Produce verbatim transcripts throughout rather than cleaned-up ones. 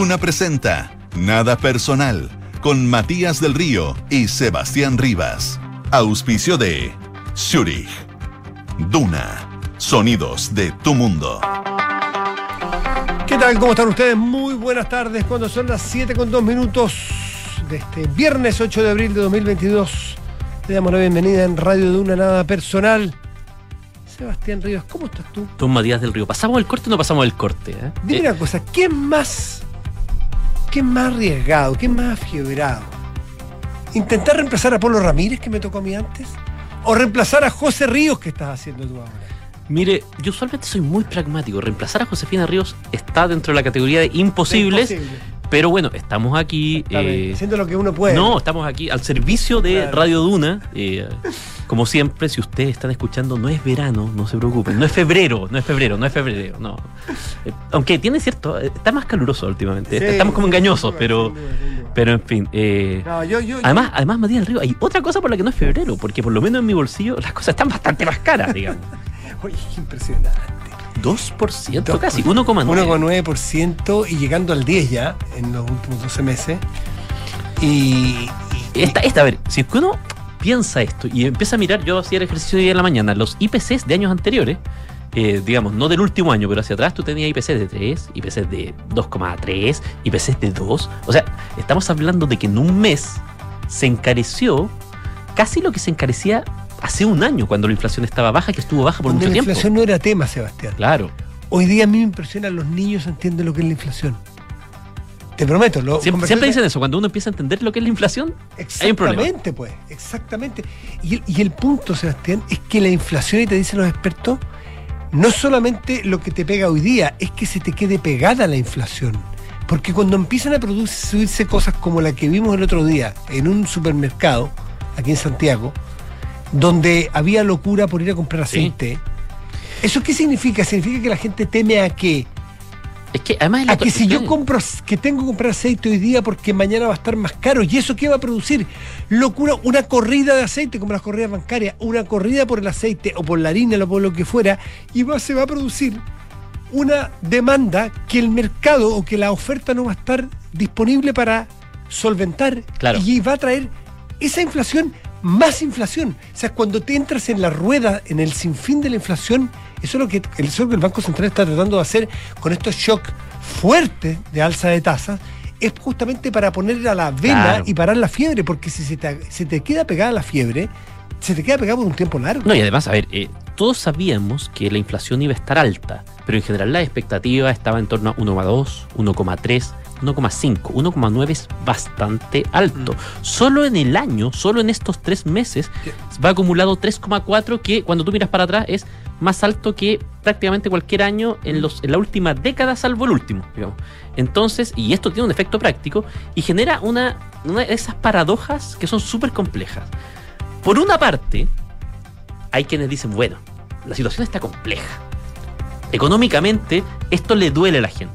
Duna presenta Nada Personal con Matías del Río y Sebastián Rivas. Auspicio de Zurich. Duna. Sonidos de tu mundo. ¿Qué tal? ¿Cómo están ustedes? Muy buenas tardes. Cuando son las siete con dos minutos de este viernes ocho de abril de dos mil veintidós, le damos la bienvenida en Radio Duna Nada Personal. Sebastián Rivas, ¿cómo estás tú? Tú, Matías del Río. ¿Pasamos el corte o no pasamos el corte? ¿eh? Dime eh. una cosa, ¿qué es más, qué es más arriesgado, qué es más afiebrado? ¿Intentar reemplazar a Polo Ramírez, que me tocó a mí antes? ¿O reemplazar a José Ríos, que estás haciendo tú ahora? Mire, yo usualmente soy muy pragmático. Reemplazar a Josefina Ríos está dentro de la categoría de imposibles. De imposible. Pero bueno, estamos aquí... Eh, haciendo lo que uno puede. No, estamos aquí al servicio de claro. Radio Duna. Eh, como siempre, si ustedes están escuchando, no es verano, no se preocupen. No es febrero, no es febrero, no es febrero, no. Eh, aunque tiene cierto, está más caluroso últimamente. Sí, estamos como engañosos, pero, pero en fin. Eh, no, yo, yo, además, yo... además, Matías del Río, hay otra cosa por la que no es febrero, porque por lo menos en mi bolsillo las cosas están bastante más caras, digamos. Oye, impresionante. dos por ciento casi, uno coma nueve. uno coma nueve por ciento y llegando al diez ya en los últimos doce meses. Y, y esta, esta, a ver, si es que uno piensa esto y empieza a mirar, yo hacía el ejercicio de hoy en la mañana, los I P Cs de años anteriores, eh, digamos, no del último año, pero hacia atrás tú tenías I P Cs de tres, I P Cs de dos coma tres, I P Cs de dos. O sea, estamos hablando de que en un mes se encareció casi lo que se encarecía hace un año, cuando la inflación estaba baja, que estuvo baja por mucho tiempo. La inflación no era tema, Sebastián. Claro. Hoy día a mí me impresiona, los niños entienden lo que es la inflación. Te prometo. Lo siempre, siempre dicen eso, cuando uno empieza a entender lo que es la inflación, hay un problema. Exactamente, pues, exactamente. Y el, y el punto, Sebastián, es que la inflación, y te dicen los expertos, no solamente lo que te pega hoy día, es que se te quede pegada la inflación. Porque cuando empiezan a producirse cosas como la que vimos el otro día en un supermercado, aquí en Santiago, donde había locura por ir a comprar aceite. Sí. ¿Eso qué significa? Significa que la gente teme a qué. Es que además a que si yo compro, que tengo que comprar aceite hoy día porque mañana va a estar más caro. ¿Y eso qué va a producir? Locura, una corrida de aceite, como las corridas bancarias, una corrida por el aceite o por la harina o por lo que fuera, y va, se va a producir una demanda que el mercado o que la oferta no va a estar disponible para solventar. Claro. Y va a traer esa inflación. Más inflación. O sea, cuando te entras en la rueda, en el sinfín de la inflación, eso es lo que el, eso es lo que el Banco Central está tratando de hacer con estos shocks fuertes de alza de tasas, es justamente para poner a la vena claro. y parar la fiebre, porque si se te, se te queda pegada la fiebre, se te queda pegada por un tiempo largo. No, y además, a ver, eh, todos sabíamos que la inflación iba a estar alta, pero en general la expectativa estaba en torno a uno coma dos, uno coma tres, uno coma cinco, uno coma nueve es bastante alto. Mm. Solo en el año, solo en estos tres meses, ¿qué? Va acumulado tres coma cuatro, que cuando tú miras para atrás es más alto que prácticamente cualquier año en, los, en la última década, salvo el último, digamos. Entonces, y esto tiene un efecto práctico y genera una, una de esas paradojas que son súper complejas. Por una parte, hay quienes dicen, bueno, la situación está compleja. Económicamente, esto le duele a la gente.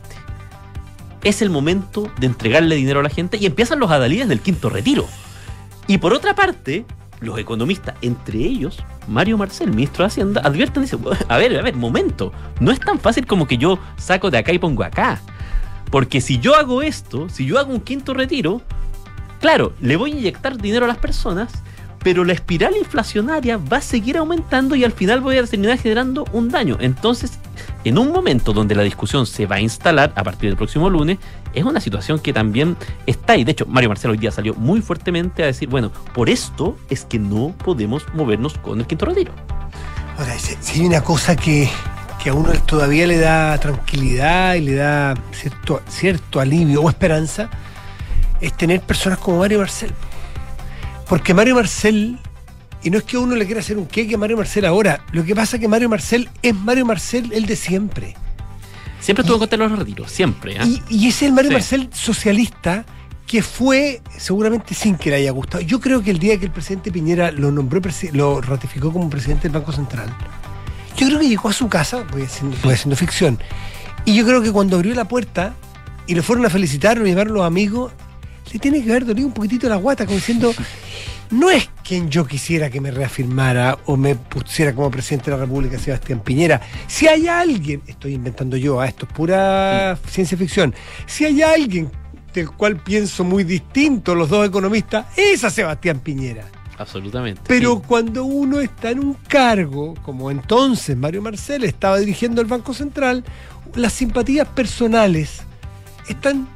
Es el momento de entregarle dinero a la gente y empiezan los adalides del quinto retiro. Y por otra parte, los economistas, entre ellos Mario Marcel, ministro de Hacienda, advierten y dicen, a ver, a ver, momento, no es tan fácil como que yo saco de acá y pongo acá. Porque si yo hago esto, si yo hago un quinto retiro, claro, le voy a inyectar dinero a las personas, pero la espiral inflacionaria va a seguir aumentando y al final voy a terminar generando un daño. Entonces, en un momento donde la discusión se va a instalar a partir del próximo lunes, es una situación que también está ahí. De hecho, Mario Marcelo hoy día salió muy fuertemente a decir, bueno, por esto es que no podemos movernos con el quinto retiro. Ahora, si hay una cosa que, que a uno todavía le da tranquilidad y le da cierto, cierto alivio o esperanza, es tener personas como Mario Marcel. Porque Mario Marcel, y no es que uno le quiera hacer un queque a Mario Marcel ahora, lo que pasa es que Mario Marcel es Mario Marcel el de siempre. Siempre estuvo contra los retiros, siempre. ¿eh? Y, y es el Mario sí. Marcel socialista que fue, seguramente sin que le haya gustado. Yo creo que el día que el presidente Piñera lo nombró, lo ratificó como presidente del Banco Central, yo creo que llegó a su casa, voy haciendo, voy haciendo ficción, y yo creo que cuando abrió la puerta y lo fueron a felicitar, lo llevaron los amigos, le tiene que haber dolido un poquitito la guata, como diciendo, no es quien yo quisiera que me reafirmara o me pusiera como presidente de la República, Sebastián Piñera. Si hay alguien, estoy inventando yo, ah, esto es pura sí. ciencia ficción, si hay alguien del cual pienso muy distinto los dos economistas, es a Sebastián Piñera. Absolutamente. Pero sí. cuando uno está en un cargo, como entonces Mario Marcel estaba dirigiendo el Banco Central, las simpatías personales están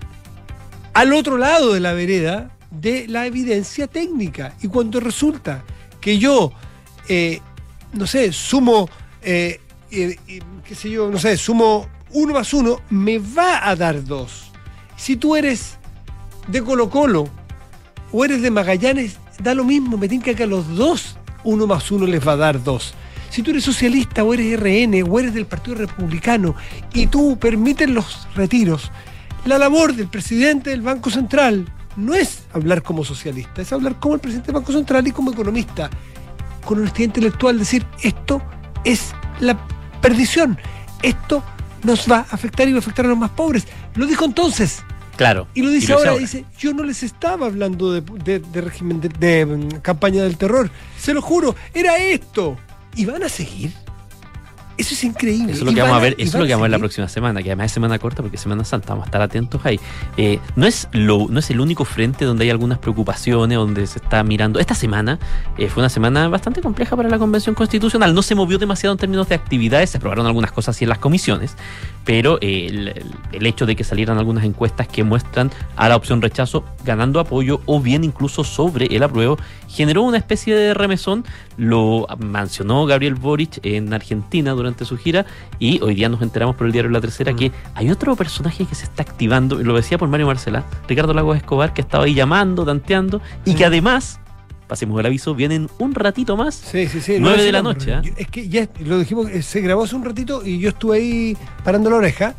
al otro lado de la vereda de la evidencia técnica. Y cuando resulta que yo, eh, no sé, sumo, eh, eh, eh, qué sé yo, no sé, sumo uno más uno, me va a dar dos. Si tú eres de Colo-Colo o eres de Magallanes, da lo mismo, me tinca que a los dos uno más uno les va a dar dos. Si tú eres socialista o eres R N o eres del Partido Republicano y tú permites los retiros, la labor del presidente del Banco Central no es hablar como socialista, es hablar como el presidente del Banco Central y como economista, con honestidad intelectual, decir, esto es la perdición, esto nos va a afectar y va a afectar a los más pobres. Lo dijo entonces. Claro. Y lo dice, y lo ahora, ahora, dice, yo no les estaba hablando de, de, de régimen, de, de um, campaña del terror, se lo juro, era esto. ¿Y van a seguir? Eso es increíble. Eso es lo que vamos a ver, eso es lo que vamos a ver la próxima semana, que además es semana corta porque es Semana Santa, vamos a estar atentos ahí. Eh, no es lo, no es el único frente donde hay algunas preocupaciones, donde se está mirando. Esta semana eh, fue una semana bastante compleja para la Convención Constitucional, no se movió demasiado en términos de actividades, se aprobaron algunas cosas así en las comisiones, pero eh, el, el hecho de que salieran algunas encuestas que muestran a la opción rechazo ganando apoyo o bien incluso sobre el apruebo, generó una especie de remesón. Lo mencionó Gabriel Boric en Argentina durante su gira y hoy día nos enteramos por el diario La Tercera mm. que hay otro personaje que se está activando, y lo decía por Mario Marcela, Ricardo Lagos Escobar, que estaba ahí llamando, tanteando, y mm. que además, pasemos el aviso, vienen un ratito más, sí, sí, sí, nueve no de la noche. ¿eh? Yo, es que ya lo dijimos, se grabó hace un ratito y yo estuve ahí parando la oreja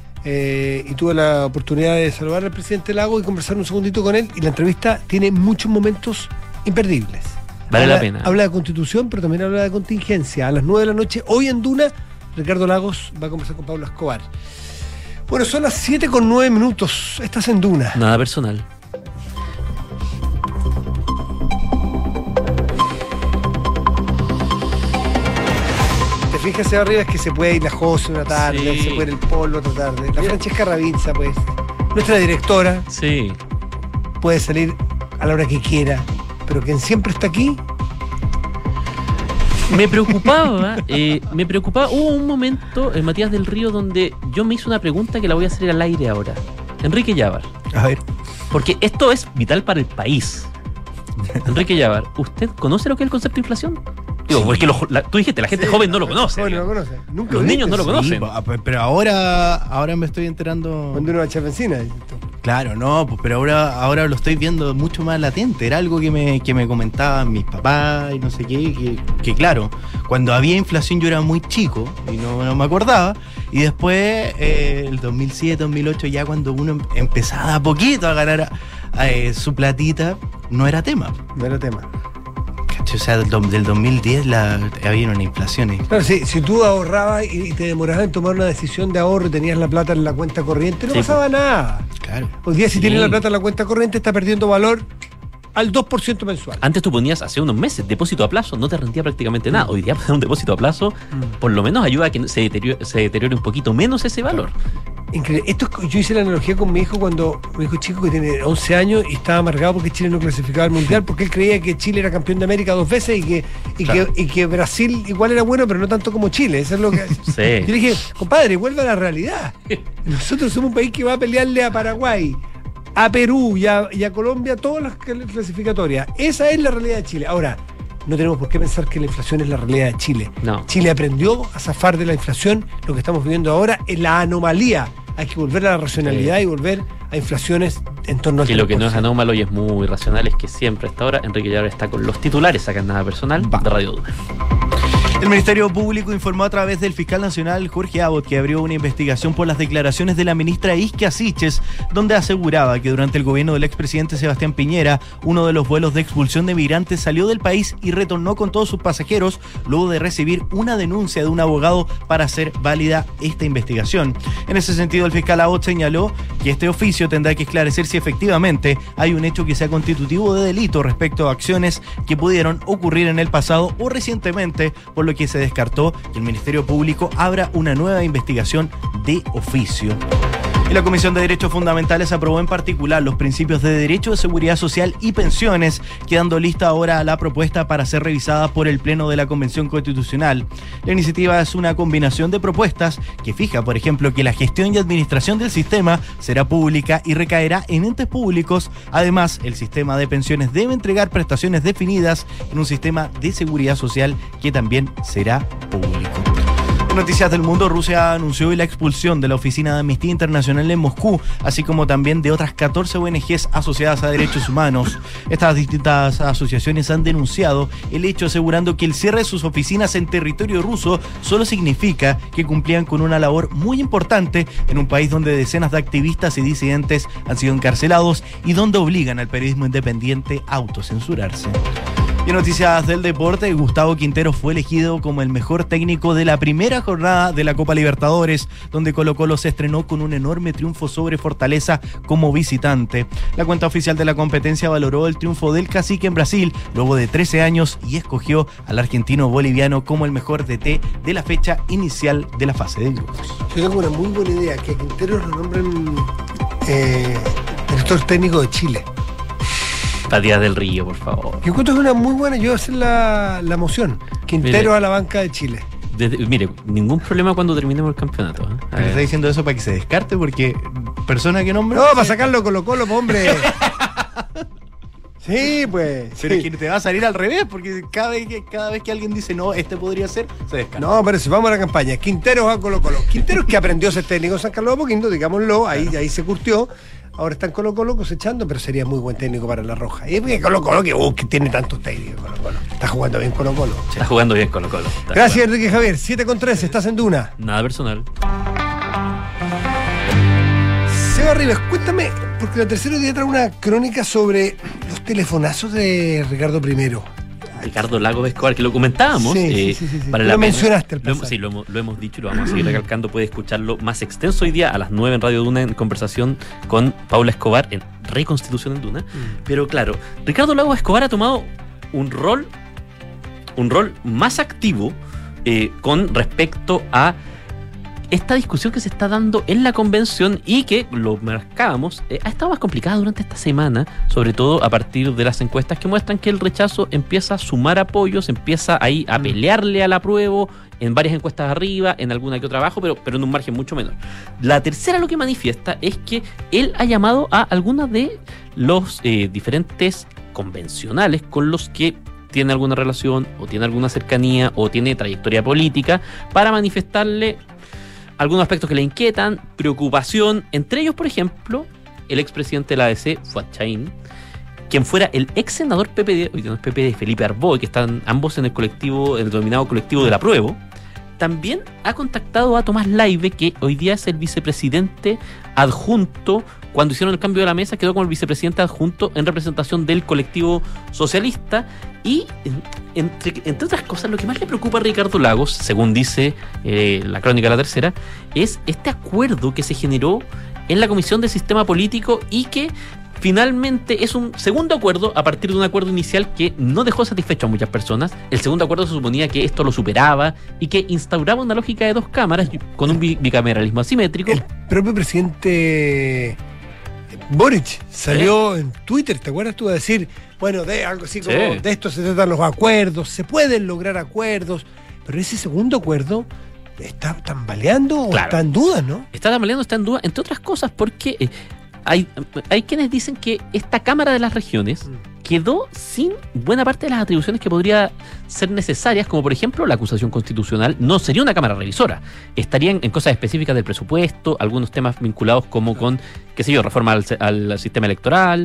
eh, y tuve la oportunidad de saludar al presidente Lagos y conversar un segundito con él, y la entrevista tiene muchos momentos imperdibles. Vale habla, la pena. Habla de Constitución, pero también habla de contingencia. A las nueve de la noche, hoy en Duna, Ricardo Lagos va a conversar con Pablo Escobar. Bueno, son las siete con nueve minutos. Estás en Duna. Nada personal. Te fijas, Seba Rivas, que se puede ir la José una tarde, sí. Se puede ir el Polo otra tarde. La Francesca Ravizza, pues, nuestra directora, sí, puede salir a la hora que quiera. Pero quien siempre está aquí. Me preocupaba, eh, me preocupaba. Hubo un momento, en Matías del Río, donde yo me hice una pregunta que la voy a hacer al aire ahora. Enrique Llávar. A ver. Porque esto es vital para el país. Enrique Llávar, ¿usted conoce lo que es el concepto de inflación? Digo, porque lo, la, tú dijiste, la gente sí, joven no lo conoce. No, no lo conoce. Nunca Los lo niños no lo conocen. Sí, pero ahora, ahora me estoy enterando. Cuando uno va a echar benzina. Claro, no, pues, pero ahora, ahora lo estoy viendo mucho más latente. Era algo que me, que me comentaban mis papás y no sé qué, que, que claro, cuando había inflación yo era muy chico y no, no me acordaba. Y después, eh, el dos mil siete, dos mil ocho, ya cuando uno empezaba a poquito a ganar eh, su platita, no era tema. No era tema. O sea, del, del dos mil diez la, había una inflación. Y... Claro, sí, si tú ahorrabas y te demorabas en tomar una decisión de ahorro y tenías la plata en la cuenta corriente, no sí, pasaba nada. Claro. Hoy día, si sí. tienes la plata en la cuenta corriente, está perdiendo valor al dos por ciento mensual. Antes tú ponías, hace unos meses, depósito a plazo, no te rendía prácticamente nada. Hoy día poner un depósito a plazo, mm. por lo menos ayuda a que se deteriore, se deteriore un poquito menos ese valor. Increíble. Esto es, yo hice la analogía con mi hijo cuando, mi hijo chico que tiene once años y estaba amargado porque Chile no clasificaba al Mundial, porque él creía que Chile era campeón de América dos veces y que, y claro. que, y que Brasil igual era bueno, pero no tanto como Chile. Eso es lo que. Sí. Yo le dije, compadre, vuelva a la realidad. Nosotros somos un país que va a pelearle a Paraguay, a Perú y a, y a Colombia todas las clasificatorias. Esa es la realidad de Chile. Ahora, no tenemos por qué pensar que la inflación es la realidad de Chile. No. Chile aprendió a zafar de la inflación. Lo que estamos viviendo ahora es la anomalía. Hay que volver a la racionalidad sí. y volver a inflaciones en torno al que lo que no es anómalo y es muy racional es que siempre hasta ahora Enrique Llávar está con los titulares acá en Nada Personal Va. de Radio Duna. El Ministerio Público informó a través del fiscal nacional Jorge Abot que abrió una investigación por las declaraciones de la ministra Isquia Siches, donde aseguraba que durante el gobierno del expresidente Sebastián Piñera, uno de los vuelos de expulsión de migrantes salió del país y retornó con todos sus pasajeros luego de recibir una denuncia de un abogado para hacer válida esta investigación. En ese sentido, el fiscal Abot señaló que este oficio tendrá que esclarecer si efectivamente hay un hecho que sea constitutivo de delito respecto a acciones que pudieron ocurrir en el pasado o recientemente, por lo que se descartó que el Ministerio Público abra una nueva investigación de oficio. Y la Comisión de Derechos Fundamentales aprobó en particular los principios de derecho de seguridad social y pensiones, quedando lista ahora la propuesta para ser revisada por el Pleno de la Convención Constitucional. La iniciativa es una combinación de propuestas que fija, por ejemplo, que la gestión y administración del sistema será pública y recaerá en entes públicos. Además, el sistema de pensiones debe entregar prestaciones definidas en un sistema de seguridad social que también será público. Noticias del mundo. Rusia anunció hoy la expulsión de la oficina de Amnistía Internacional en Moscú, así como también de otras catorce O N Ges asociadas a derechos humanos. Estas distintas asociaciones han denunciado el hecho, asegurando que el cierre de sus oficinas en territorio ruso solo significa que cumplían con una labor muy importante en un país donde decenas de activistas y disidentes han sido encarcelados y donde obligan al periodismo independiente a autocensurarse. Y en noticias del deporte, Gustavo Quintero fue elegido como el mejor técnico de la primera jornada de la Copa Libertadores, donde Colo-Colo se estrenó con un enorme triunfo sobre Fortaleza como visitante. La cuenta oficial de la competencia valoró el triunfo del Cacique en Brasil luego de trece años y escogió al argentino boliviano como el mejor D T de la fecha inicial de la fase de grupos. Yo tengo una muy buena idea, que a Quintero lo nombren eh, director técnico de Chile. Díaz del Río, por favor. Yo encuentro que es una muy buena, yo voy a hacer la, la moción. Quintero mire, a la banca de Chile. Desde, mire, ningún problema cuando terminemos el campeonato. ¿eh? Pero está diciendo eso para que se descarte, porque persona que nombre. No, para sacarlo Colo-Colo, hombre. Sí, pues. Pero sí. Es que te va a salir al revés, porque cada vez que, cada vez que alguien dice no, este podría ser, se descarta. No, pero si vamos a la campaña, Quintero va a Colo-Colo. Quintero es que aprendió a ser técnico en San Carlos de Apoquindo, digámoslo, ahí, ahí se curtió. Ahora está en Colo-Colo cosechando, pero sería muy buen técnico para La Roja. Y es Colo-Colo que, uh, que tiene tantos técnicos Colo-Colo. Está jugando bien Colo-Colo. Está jugando bien Colo-Colo. Gracias, jugando. Enrique Javier. siete con tres, estás en Duna. Nada personal. Seba Rivas, cuéntame, porque la tercera día trae una crónica sobre los telefonazos de Ricardo primero. Ricardo Lagos Escobar, que lo comentábamos. Sí, eh, sí, sí, sí. Para lo la mencionaste al lo hemos, Sí, lo hemos, lo hemos dicho y lo vamos a seguir recalcando. Puede escucharlo más extenso hoy día a las nueve en Radio Duna en conversación con Paula Escobar en Reconstitución en Duna. Mm. Pero claro, Ricardo Lagos Escobar ha tomado un rol, un rol más activo eh, con respecto a esta discusión que se está dando en la convención y que, lo marcábamos, eh, ha estado más complicada durante esta semana, sobre todo a partir de las encuestas que muestran que el rechazo empieza a sumar apoyos, empieza ahí a pelearle al apruebo, en varias encuestas arriba, en alguna que otra abajo, pero, pero en un margen mucho menor. La tercera lo que manifiesta es que él ha llamado a algunas de los eh, diferentes convencionales con los que tiene alguna relación o tiene alguna cercanía o tiene trayectoria política para manifestarle algunos aspectos que le inquietan, preocupación, entre ellos, por ejemplo, el expresidente de la A D C, Fuad Chaín, quien fuera el ex senador P P D, hoy no es P P D, Felipe Arboe, que están ambos en el colectivo, en el denominado colectivo del apruebo, también ha contactado a Tomás Laibe, que hoy día es el vicepresidente adjunto. Cuando hicieron el cambio de la mesa, quedó como el vicepresidente adjunto en representación del colectivo socialista. Y, entre, entre otras cosas, lo que más le preocupa a Ricardo Lagos, según dice eh, la crónica de la tercera, es este acuerdo que se generó en la Comisión de Sistema Político y que finalmente es un segundo acuerdo a partir de un acuerdo inicial que no dejó satisfecho a muchas personas. El segundo acuerdo se suponía que esto lo superaba y que instauraba una lógica de dos cámaras con un bicameralismo asimétrico. El propio presidente Boric salió ¿Eh? en Twitter, ¿te acuerdas tú? A decir, bueno, de algo así como sí. de esto se tratan los acuerdos, se pueden lograr acuerdos, pero ese segundo acuerdo está tambaleando claro. o está en duda, ¿no? Está tambaleando, está en duda, entre otras cosas porque eh, hay, hay quienes dicen que esta Cámara de las Regiones mm. quedó sin buena parte de las atribuciones que podría ser necesarias, como por ejemplo la acusación constitucional. No sería una Cámara revisora, estarían en cosas específicas del presupuesto, algunos temas vinculados como con, qué sé yo, reforma al, al sistema electoral,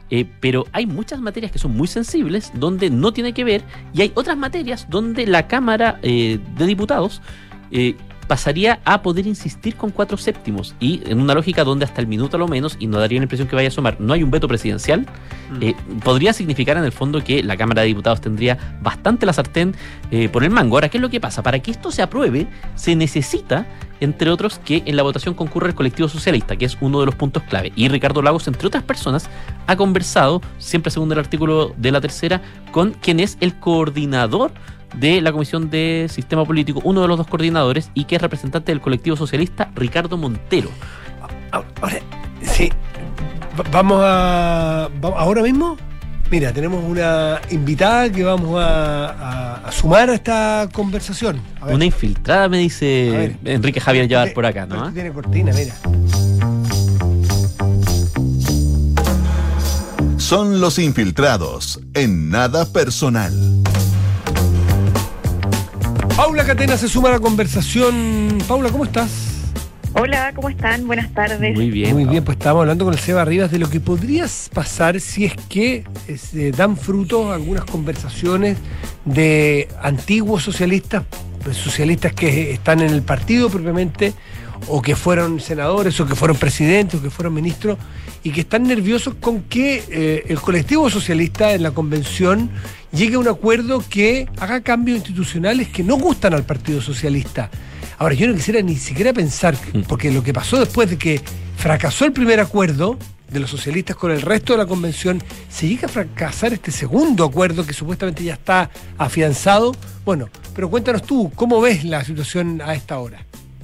eh, pero hay muchas materias que son muy sensibles donde no tiene que ver, y hay otras materias donde la Cámara eh, de Diputados eh, pasaría a poder insistir con cuatro séptimos, y en una lógica donde hasta el minuto a lo menos, y no daría la impresión que vaya a sumar, no hay un veto presidencial, mm. eh, podría significar en el fondo que la Cámara de Diputados tendría bastante la sartén eh, por el mango. Ahora, ¿qué es lo que pasa? Para que esto se apruebe, se necesita, entre otros, que en la votación concurra el colectivo socialista, que es uno de los puntos clave. Y Ricardo Lagos, entre otras personas, ha conversado, siempre según el artículo de la tercera, con quien es el coordinador de la Comisión de Sistema Político, uno de los dos coordinadores, y que es representante del colectivo socialista, Ricardo Montero. Ahora, sí, vamos a... ahora mismo, mira, tenemos una invitada que vamos a, a, a sumar a esta conversación. A una infiltrada, me dice Enrique Javier Llevar por acá, ¿no? Tiene cortina, mira. Son los infiltrados en Nada Personal. Paula Catena se suma a la conversación. Paula, ¿cómo estás? Hola, ¿cómo están? Buenas tardes. Muy bien. Muy bien, pues estábamos hablando con el Seba Rivas de lo que podría pasar si es que eh, dan frutos algunas conversaciones de antiguos socialistas, socialistas que están en el partido propiamente, o que fueron senadores, o que fueron presidentes, o que fueron ministros, y que están nerviosos con que eh, el colectivo socialista en la convención llegue a un acuerdo que haga cambios institucionales que no gustan al Partido Socialista. Ahora, yo no quisiera ni siquiera pensar, porque lo que pasó después de que fracasó el primer acuerdo de los socialistas con el resto de la convención, se llega a fracasar este segundo acuerdo que supuestamente ya está afianzado. Bueno, pero cuéntanos tú, ¿cómo ves la situación a esta hora?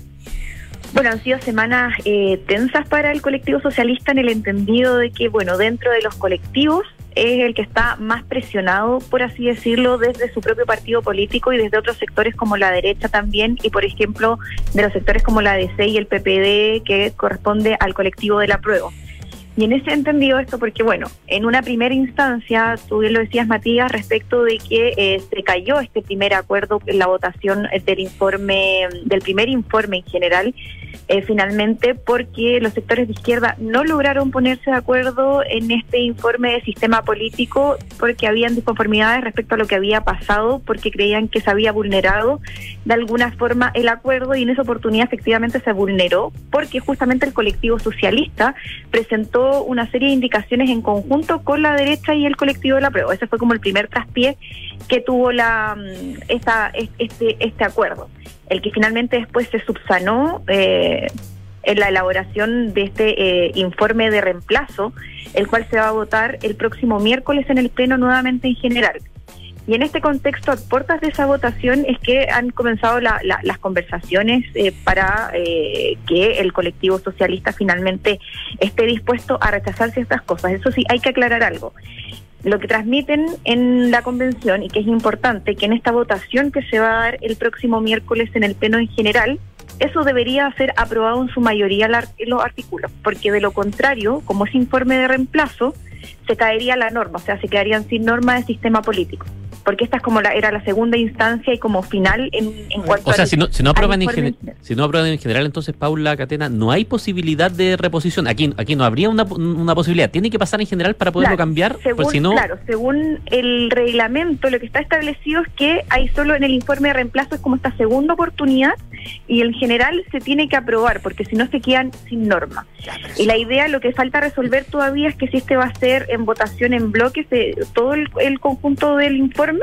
Bueno, han sido semanas eh, tensas para el colectivo socialista, en el entendido de que, bueno, dentro de los colectivos es el que está más presionado, por así decirlo, desde su propio partido político y desde otros sectores como la derecha también, y por ejemplo de los sectores como la D C y el P P D, que corresponde al colectivo del apruebo. Y en ese entendido esto porque, bueno, en una primera instancia, tú bien lo decías, Matías, respecto de que eh, se cayó este primer acuerdo en la votación del informe, del primer informe en general, eh, finalmente porque los sectores de izquierda no lograron ponerse de acuerdo en este informe de sistema político, porque habían disconformidades respecto a lo que había pasado, porque creían que se había vulnerado de alguna forma el acuerdo, y en esa oportunidad efectivamente se vulneró, porque justamente el colectivo socialista presentó una serie de indicaciones en conjunto con la derecha y el colectivo de la prueba. Ese fue como el primer traspié que tuvo la esta, este, este acuerdo, el que finalmente después se subsanó eh, en la elaboración de este eh, informe de reemplazo, el cual se va a votar el próximo miércoles en el Pleno nuevamente en general. Y en este contexto, a puertas de esa votación, es que han comenzado la, la, las conversaciones eh, para eh, que el colectivo socialista finalmente esté dispuesto a rechazar ciertas cosas. Eso sí, hay que aclarar algo. Lo que transmiten en la convención, y que es importante, que en esta votación que se va a dar el próximo miércoles en el Pleno en general, eso debería ser aprobado en su mayoría en los artículos, porque de lo contrario, como es informe de reemplazo, se caería la norma, o sea, se quedarían sin norma de sistema político, porque esta es como la era la segunda instancia y como final en, en cuanto o sea, al, si no, si no aprueban en informe... general, si no aprueban en general, entonces, Paula Catena, no hay posibilidad de reposición. Aquí aquí no habría una, una posibilidad. Tiene que pasar en general para poderlo claro, cambiar, según, pues si no... Claro, según el reglamento, lo que está establecido es que hay solo en el informe de reemplazo es como esta segunda oportunidad, y en general se tiene que aprobar, porque si no se quedan sin norma. Y la idea, lo que falta resolver todavía es que si este va a ser en votación en bloques de todo el, el conjunto del informe,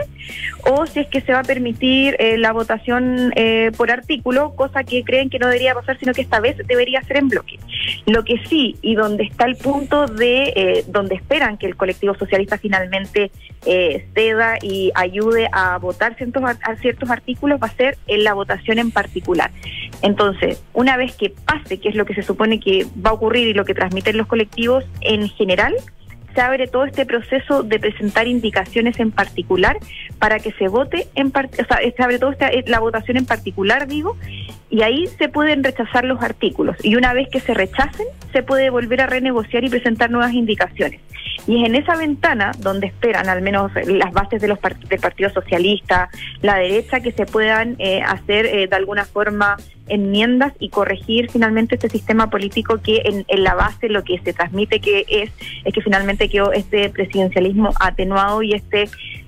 o si es que se va a permitir eh, la votación eh, por artículo, cosa que creen que no debería pasar, sino que esta vez debería ser en bloque. Lo que sí, y donde está el punto de eh, donde esperan que el colectivo socialista finalmente eh, ceda y ayude a votar ciertos, a ciertos artículos, va a ser en la votación en particular. Entonces, una vez que pase, que es lo que se supone que va a ocurrir y lo que transmiten los colectivos en general, se abre todo este proceso de presentar indicaciones en particular para que se vote en part- o sea, se abre toda esta, la votación en particular, digo, y ahí se pueden rechazar los artículos, y una vez que se rechacen se puede volver a renegociar y presentar nuevas indicaciones. Y es en esa ventana donde esperan, al menos las bases de los part- del Partido Socialista, la derecha, que se puedan eh, hacer eh, de alguna forma enmiendas y corregir finalmente este sistema político que en, en la base lo que se transmite que es, es que finalmente quedó este presidencialismo atenuado y este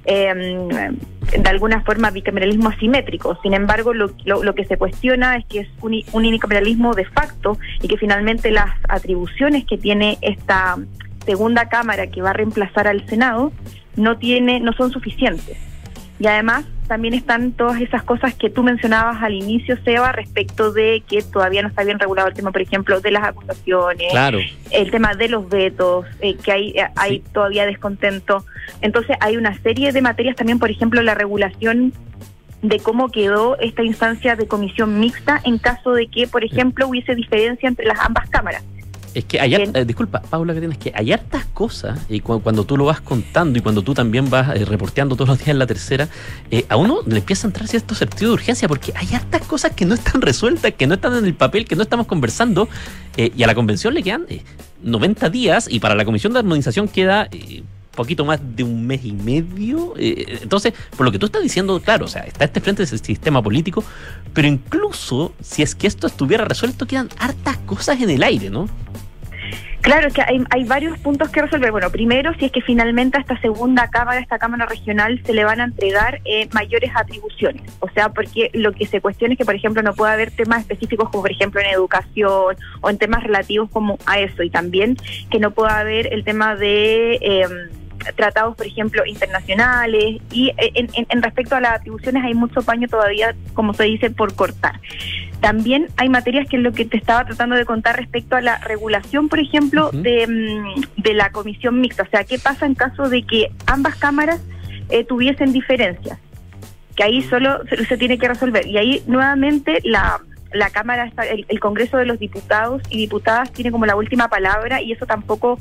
eh, de alguna forma bicameralismo asimétrico. Sin embargo, lo, lo, lo que se cuestiona es que es un, un unicameralismo de facto y que finalmente las atribuciones que tiene esta segunda cámara que va a reemplazar al Senado no tiene, no son suficientes. Y además también están todas esas cosas que tú mencionabas al inicio, Seba, respecto de que todavía no está bien regulado el tema, por ejemplo, de las acusaciones, claro, el tema de los vetos, eh, que hay, hay sí. todavía descontento. Entonces hay una serie de materias también, por ejemplo, la regulación de cómo quedó esta instancia de comisión mixta en caso de que, por ejemplo, hubiese diferencia entre las ambas cámaras. Es que hay, eh, disculpa, Paula, que tienes que hay hartas cosas, y cu- cuando tú lo vas contando y cuando tú también vas eh, reporteando todos los días en la tercera, eh, a uno le empieza a entrar cierto sentido de urgencia, porque hay hartas cosas que no están resueltas, que no están en el papel, que no estamos conversando, eh, y a la convención le quedan eh, noventa días, y para la comisión de armonización queda eh, poquito más de un mes y medio. Eh, entonces, por lo que tú estás diciendo, claro, o sea, está este frente de ese sistema político, pero incluso si es que esto estuviera resuelto, quedan hartas cosas en el aire, ¿no? Claro, es que hay, hay varios puntos que resolver. Bueno, primero, si es que finalmente a esta segunda cámara, esta cámara regional, se le van a entregar eh, mayores atribuciones. O sea, porque lo que se cuestiona es que, por ejemplo, no puede haber temas específicos como, por ejemplo, en educación o en temas relativos como a eso. Y también que no pueda haber el tema de eh, tratados, por ejemplo, internacionales. Y en, en, en respecto a las atribuciones hay mucho paño todavía, como se dice, por cortar. También hay materias que es lo que te estaba tratando de contar respecto a la regulación, por ejemplo, uh-huh. de, de la comisión mixta. O sea, ¿qué pasa en caso de que ambas cámaras eh, tuviesen diferencias? Que ahí solo se, se tiene que resolver. Y ahí nuevamente la, la Cámara, está, el, el Congreso de los Diputados y Diputadas tiene como la última palabra, y eso tampoco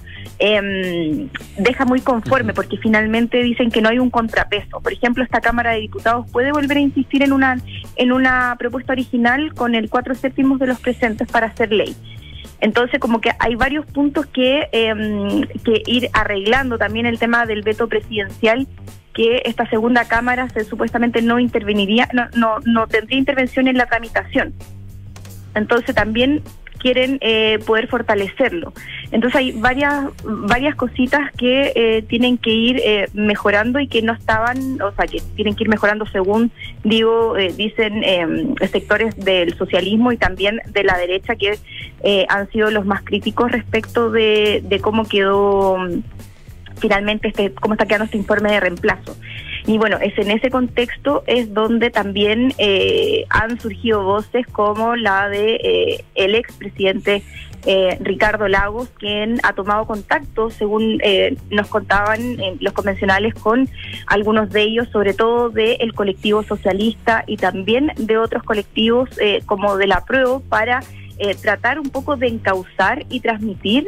eh, deja muy conforme, porque finalmente dicen que no hay un contrapeso. Por ejemplo, esta Cámara de Diputados puede volver a insistir en una en una propuesta original con el cuatro séptimos de los presentes para hacer ley. Entonces, como que hay varios puntos que, eh, que ir arreglando. También el tema del veto presidencial, que esta segunda Cámara se, supuestamente no interveniría, no, no, no tendría intervención en la tramitación. Entonces también quieren eh, poder fortalecerlo. Entonces hay varias varias cositas que eh, tienen que ir eh, mejorando y que no estaban, o sea, que tienen que ir mejorando según, digo, eh, dicen eh, sectores del socialismo y también de la derecha, que eh, han sido los más críticos respecto de, de cómo quedó finalmente este, cómo está quedando este informe de reemplazo. Y bueno, es en ese contexto es donde también eh, han surgido voces como la de eh, el expresidente eh, Ricardo Lagos, quien ha tomado contacto, según eh, nos contaban eh, los convencionales, con algunos de ellos, sobre todo del colectivo socialista y también de otros colectivos eh, como de la Apruebo, para eh, tratar un poco de encauzar y transmitir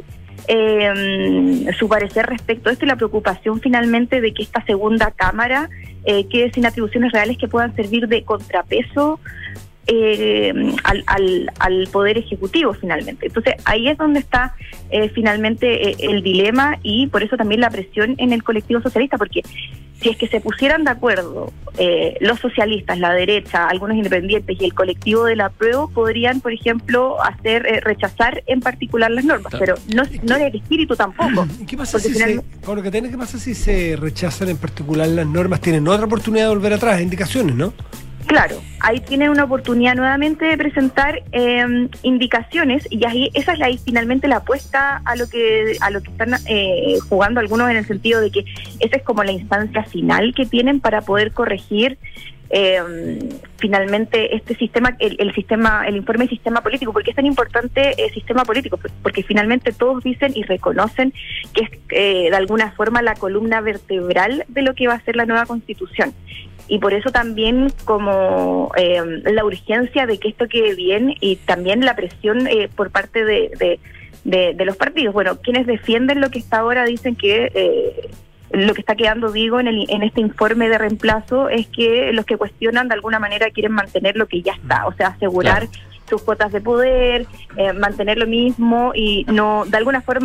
Eh, su parecer respecto a esto y la preocupación finalmente de que esta segunda Cámara eh, quede sin atribuciones reales que puedan servir de contrapeso eh, al, al, al Poder Ejecutivo finalmente. Entonces ahí es donde está eh, finalmente eh, el dilema, y por eso también la presión en el colectivo socialista, porque si es que se pusieran de acuerdo eh, los socialistas, la derecha, algunos independientes y el colectivo de la Apruebo, podrían, por ejemplo, hacer eh, rechazar en particular las normas, claro. Pero no, no el espíritu tampoco. ¿Y qué pasa si finalmente... se, Pablo, ¿qué pasa si se rechazan en particular las normas? Tienen otra oportunidad de volver atrás, indicaciones, ¿no? Claro, ahí tienen una oportunidad nuevamente de presentar eh, indicaciones, y ahí esa es la, finalmente la apuesta a lo que a lo que están eh, jugando algunos, en el sentido de que esa es como la instancia final que tienen para poder corregir eh, finalmente este sistema, el, el sistema, el informe de sistema político. ¿Por qué es tan importante el sistema político? Porque finalmente todos dicen y reconocen que es eh, de alguna forma la columna vertebral de lo que va a ser la nueva Constitución. Y por eso también como eh, la urgencia de que esto quede bien, y también la presión eh, por parte de, de, de, de los partidos. Bueno, quienes defienden lo que está ahora dicen que eh, lo que está quedando, digo, en, el, en este informe de reemplazo es que los que cuestionan de alguna manera quieren mantener lo que ya está, o sea, asegurar claro. sus cuotas de poder, eh, mantener lo mismo y no, de alguna forma,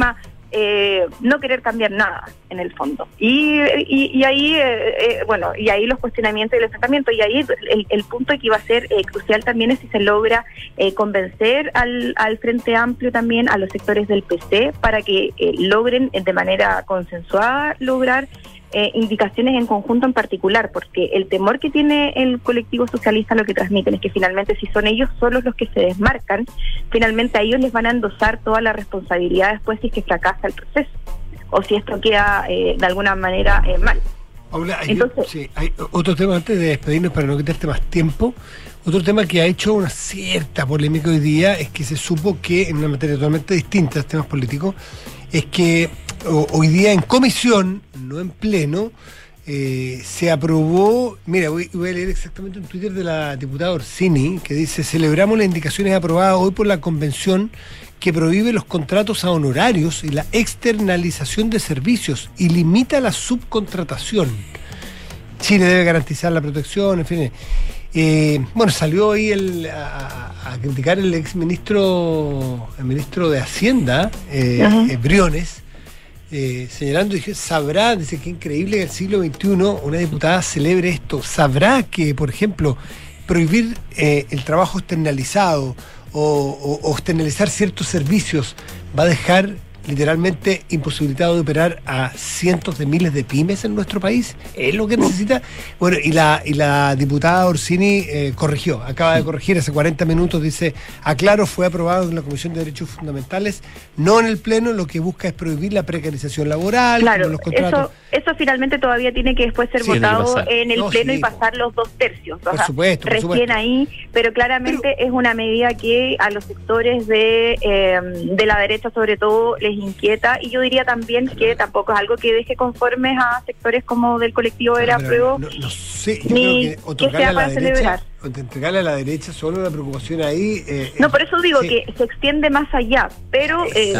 eh, no querer cambiar nada en el fondo. Y, y, y ahí, eh, eh, bueno, y ahí los cuestionamientos y el enfrentamiento, y ahí el, el punto que va a ser eh, crucial también es si se logra eh, convencer al, al Frente Amplio también, a los sectores del P C, para que eh, logren eh, de manera consensuada lograr Eh, indicaciones en conjunto en particular, porque el temor que tiene el colectivo socialista, lo que transmiten es que finalmente si son ellos solos los que se desmarcan, finalmente a ellos les van a endosar toda la responsabilidad después si es que fracasa el proceso o si esto queda eh, de alguna manera eh, mal. Paula, hay, Entonces, sí, hay otro tema antes de despedirnos para no quitarte más tiempo. Otro tema que ha hecho una cierta polémica hoy día es que se supo que en una materia totalmente distinta, temas políticos, es que o, hoy día en comisión, no en pleno, eh, se aprobó, mira, voy, voy a leer exactamente un Twitter de la diputada Orsini, que dice: celebramos las indicaciones aprobadas hoy por la convención que prohíbe los contratos a honorarios y la externalización de servicios y limita la subcontratación. Chile debe garantizar la protección, en fin. Eh, bueno, salió ahí el, a, a criticar el ex ministro, el ministro de Hacienda, eh, uh-huh. eh, Briones, eh, señalando, dije, sabrá, dice que increíble que en el siglo veintiuno una diputada celebre esto, sabrá que, por ejemplo, prohibir eh, el trabajo externalizado o, o, o externalizar ciertos servicios va a dejar literalmente imposibilitado de operar a cientos de miles de pymes en nuestro país. Es lo que necesita. Bueno, y la y la diputada Orsini eh, corrigió, acaba de corregir hace cuarenta minutos, dice: aclaro, fue aprobado en la Comisión de Derechos Fundamentales, no en el Pleno, lo que busca es prohibir la precarización laboral, claro, los contratos. Eso, eso finalmente todavía tiene que después ser sí, votado en el no, Pleno sí, y pasar los dos tercios. Por o sea, supuesto, por recién supuesto. ahí, pero claramente pero, es una medida que a los sectores de, eh, de la derecha sobre todo les inquieta, y yo diría también que tampoco es algo que deje conformes a sectores como del colectivo de la Apruebo, no, no sé, yo ni creo que, que sea para derecha, celebrar. Entregarle a la derecha solo la preocupación ahí. Eh, no, por eso digo sí. que se extiende más allá, pero eh,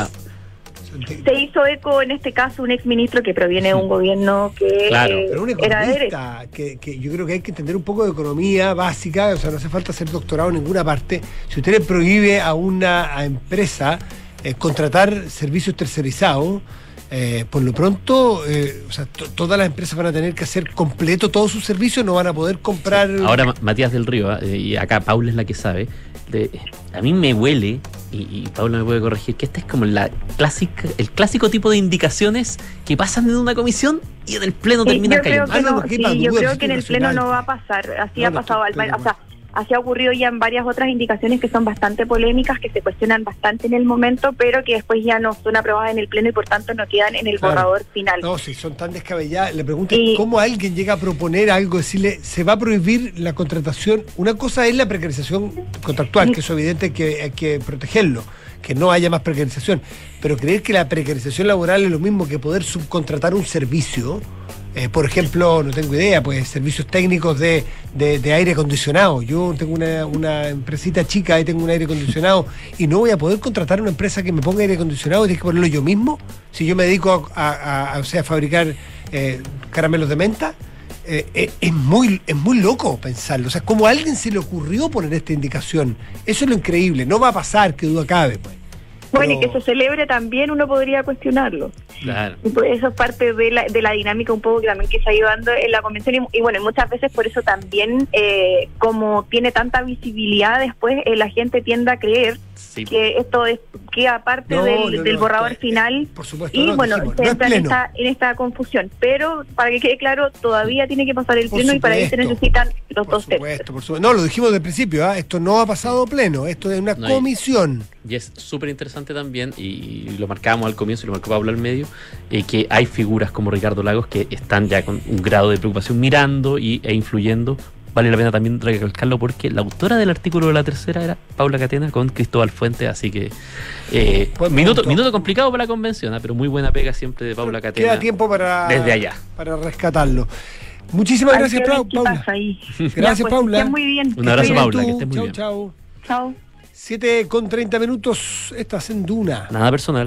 se hizo eco en este caso un exministro que proviene de un gobierno que claro, eh, pero un era de derecha. Que, que yo creo que hay que entender un poco de economía básica, o sea, no hace falta ser doctorado en ninguna parte. Si usted le prohíbe a una a empresa eh, contratar servicios tercerizados, Eh, por lo pronto, eh, o sea, to- todas las empresas van a tener que hacer completo todos sus servicios, no van a poder comprar. Sí. Ahora Matías del Río, eh, y acá Paula es la que sabe, de, a mí me huele, y, y Paula me puede corregir, que este es como la clásica, el clásico tipo de indicaciones que pasan en una comisión y en el pleno sí, terminan yo creo cayendo. que no, ah, no, sí, duda, yo creo que en el nacional. pleno no va a pasar, así no, ha no, pasado al o sea, así ha ocurrido ya en varias otras indicaciones que son bastante polémicas, que se cuestionan bastante en el momento, pero que después ya no son aprobadas en el pleno y por tanto no quedan en el claro. borrador final. No, si son tan descabelladas, le pregunto y, cómo alguien llega a proponer algo, decirle, se va a prohibir la contratación. Una cosa es la precarización contractual, que es evidente que hay que protegerlo, que no haya más precarización, pero creer que la precarización laboral es lo mismo que poder subcontratar un servicio. Eh, por ejemplo, no tengo idea, pues servicios técnicos de, de, de aire acondicionado. Yo tengo una, una empresita chica, ahí tengo un aire acondicionado y no voy a poder contratar una empresa que me ponga aire acondicionado y tengo que ponerlo yo mismo. Si yo me dedico a, a, a, o sea, a fabricar eh, caramelos de menta, eh, eh, es, muy, es muy loco pensarlo. O sea, ¿cómo a alguien se le ocurrió poner esta indicación? Eso es lo increíble. No va a pasar, que duda cabe, pues. Bueno, Pero... y que se celebre también uno podría cuestionarlo. Claro. Y pues eso es parte de la, de la dinámica un poco que también que se ha ido dando en la convención y, y bueno, muchas veces por eso también, eh, como tiene tanta visibilidad, después eh, la gente tiende a creer sí. que esto es queda parte no, del, no, del no, borrador no, final por supuesto, y no, bueno, dijimos, se no entra en esta, en esta confusión. Pero para que quede claro, todavía tiene que pasar el por pleno supuesto, y para eso se necesitan los por dos supuesto, por supuesto. No, lo dijimos del principio, ¿eh? Esto no ha pasado pleno, esto es una no, comisión. Y es súper interesante también, y lo marcábamos al comienzo y lo marcó Pablo al medio, eh, que hay figuras como Ricardo Lagos que están ya con un grado de preocupación mirando y, e influyendo. Vale la pena también recalcarlo porque la autora del artículo de la tercera era Paula Catena con Cristóbal Fuentes, así que eh, minuto, minuto complicado para la convención, ¿eh? Pero muy buena pega siempre de Paula Catena. Queda tiempo para, desde allá. para rescatarlo. Muchísimas Ay, gracias, Paula. Gracias, ya, pues, Paula. Muy bien. Un abrazo, Paula. Que estés muy chau, bien. Chau, chau. siete con treinta minutos, estás en Duna. Nada personal.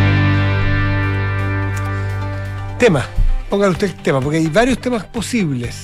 Tema, póngale usted el tema, porque hay varios temas posibles.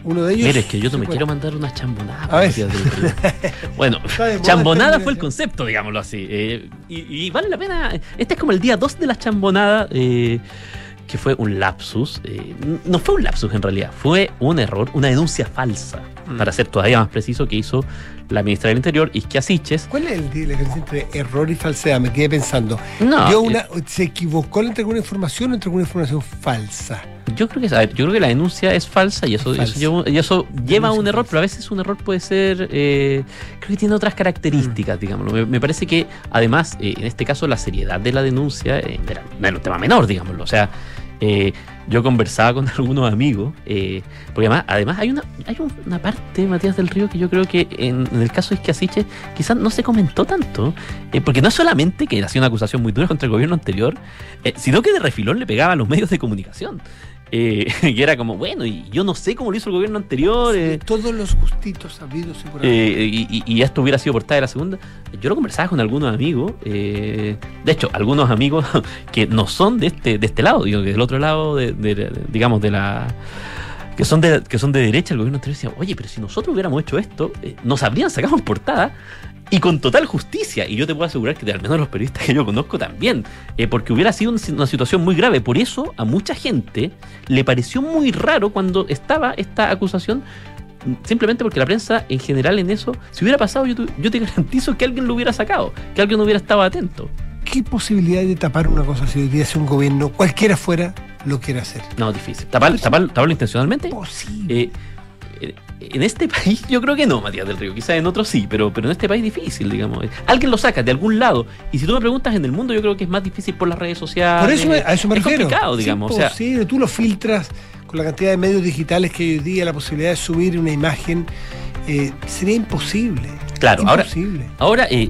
Uno de ellos. Mira, es que yo no se me fue. quiero mandar una chambonada. A ver. Matías del Río. Bueno, Está de moda chambonada esta fue el concepto, digámoslo así. Eh, y, y vale la pena. Este es como el día dos de la chambonada, eh, que fue un lapsus. Eh, no fue un lapsus en realidad, fue un error, una denuncia falsa, Mm. para ser todavía más preciso, que hizo la ministra del Interior, Isquia Siches. ¿Cuál es el, la diferencia entre error y falsedad? Me quedé pensando. No, Dio eh, una, ¿Se equivocó al entregar una información o entregó una información falsa? Yo creo que a ver, yo creo que la denuncia es falsa y eso, Es falsa. eso lleva, y eso lleva a un Denuncia error, falsa. pero a veces un error puede ser, eh, creo que tiene otras Mm. características, digámoslo. Me, me parece que además, eh, en este caso, la seriedad de la denuncia eh, era, no era un tema menor, digámoslo. O sea, eh, yo conversaba con algunos amigos, eh, porque además, además hay una hay un- una parte, Matías del Río, que yo creo que en, en el caso de Isquiasiche quizás no se comentó tanto, eh, porque no es solamente que hacía una acusación muy dura contra el gobierno anterior, eh, sino que de refilón le pegaba a los medios de comunicación. Eh, y era como, bueno, y yo no sé cómo lo hizo el gobierno anterior. eh, Todos los gustitos habidos y por haber. eh, y, y- y esto hubiera sido portada de la segunda. Yo lo conversaba con algunos amigos, eh, de hecho, algunos amigos que no son de este de este lado, digo, que del otro lado, de, de- de- digamos, de la que son de que son de derecha, el gobierno anterior decía, oye, pero si nosotros hubiéramos hecho esto, eh, nos habrían sacado en portada. Y con total justicia, y yo te puedo asegurar que de al menos los periodistas que yo conozco también, eh, porque hubiera sido un- una situación muy grave. Por eso a mucha gente le pareció muy raro cuando estaba esta acusación, simplemente porque la prensa en general en eso, si hubiera pasado, yo te, yo te garantizo que alguien lo hubiera sacado, que alguien hubiera estado atento. ¿Qué posibilidad hay de tapar una cosa si hoy día si un gobierno, cualquiera fuera, lo quiere hacer? No, difícil. ¿Tapar, tapar- taparlo intencionalmente? Imposible. Eh, eh, en este país yo creo que no, Matías del Río. Quizás en otros sí, pero, pero en este país difícil, digamos. Alguien lo saca de algún lado. Y si tú me preguntas en el mundo, yo creo que es más difícil por las redes sociales. Por eso me- a eso me es refiero. complicado, digamos. Es o sea, imposible. Tú lo filtras con la cantidad de medios digitales que hay hoy día, la posibilidad de subir una imagen, eh, sería imposible. Claro, ahora- imposible. ahora, eh,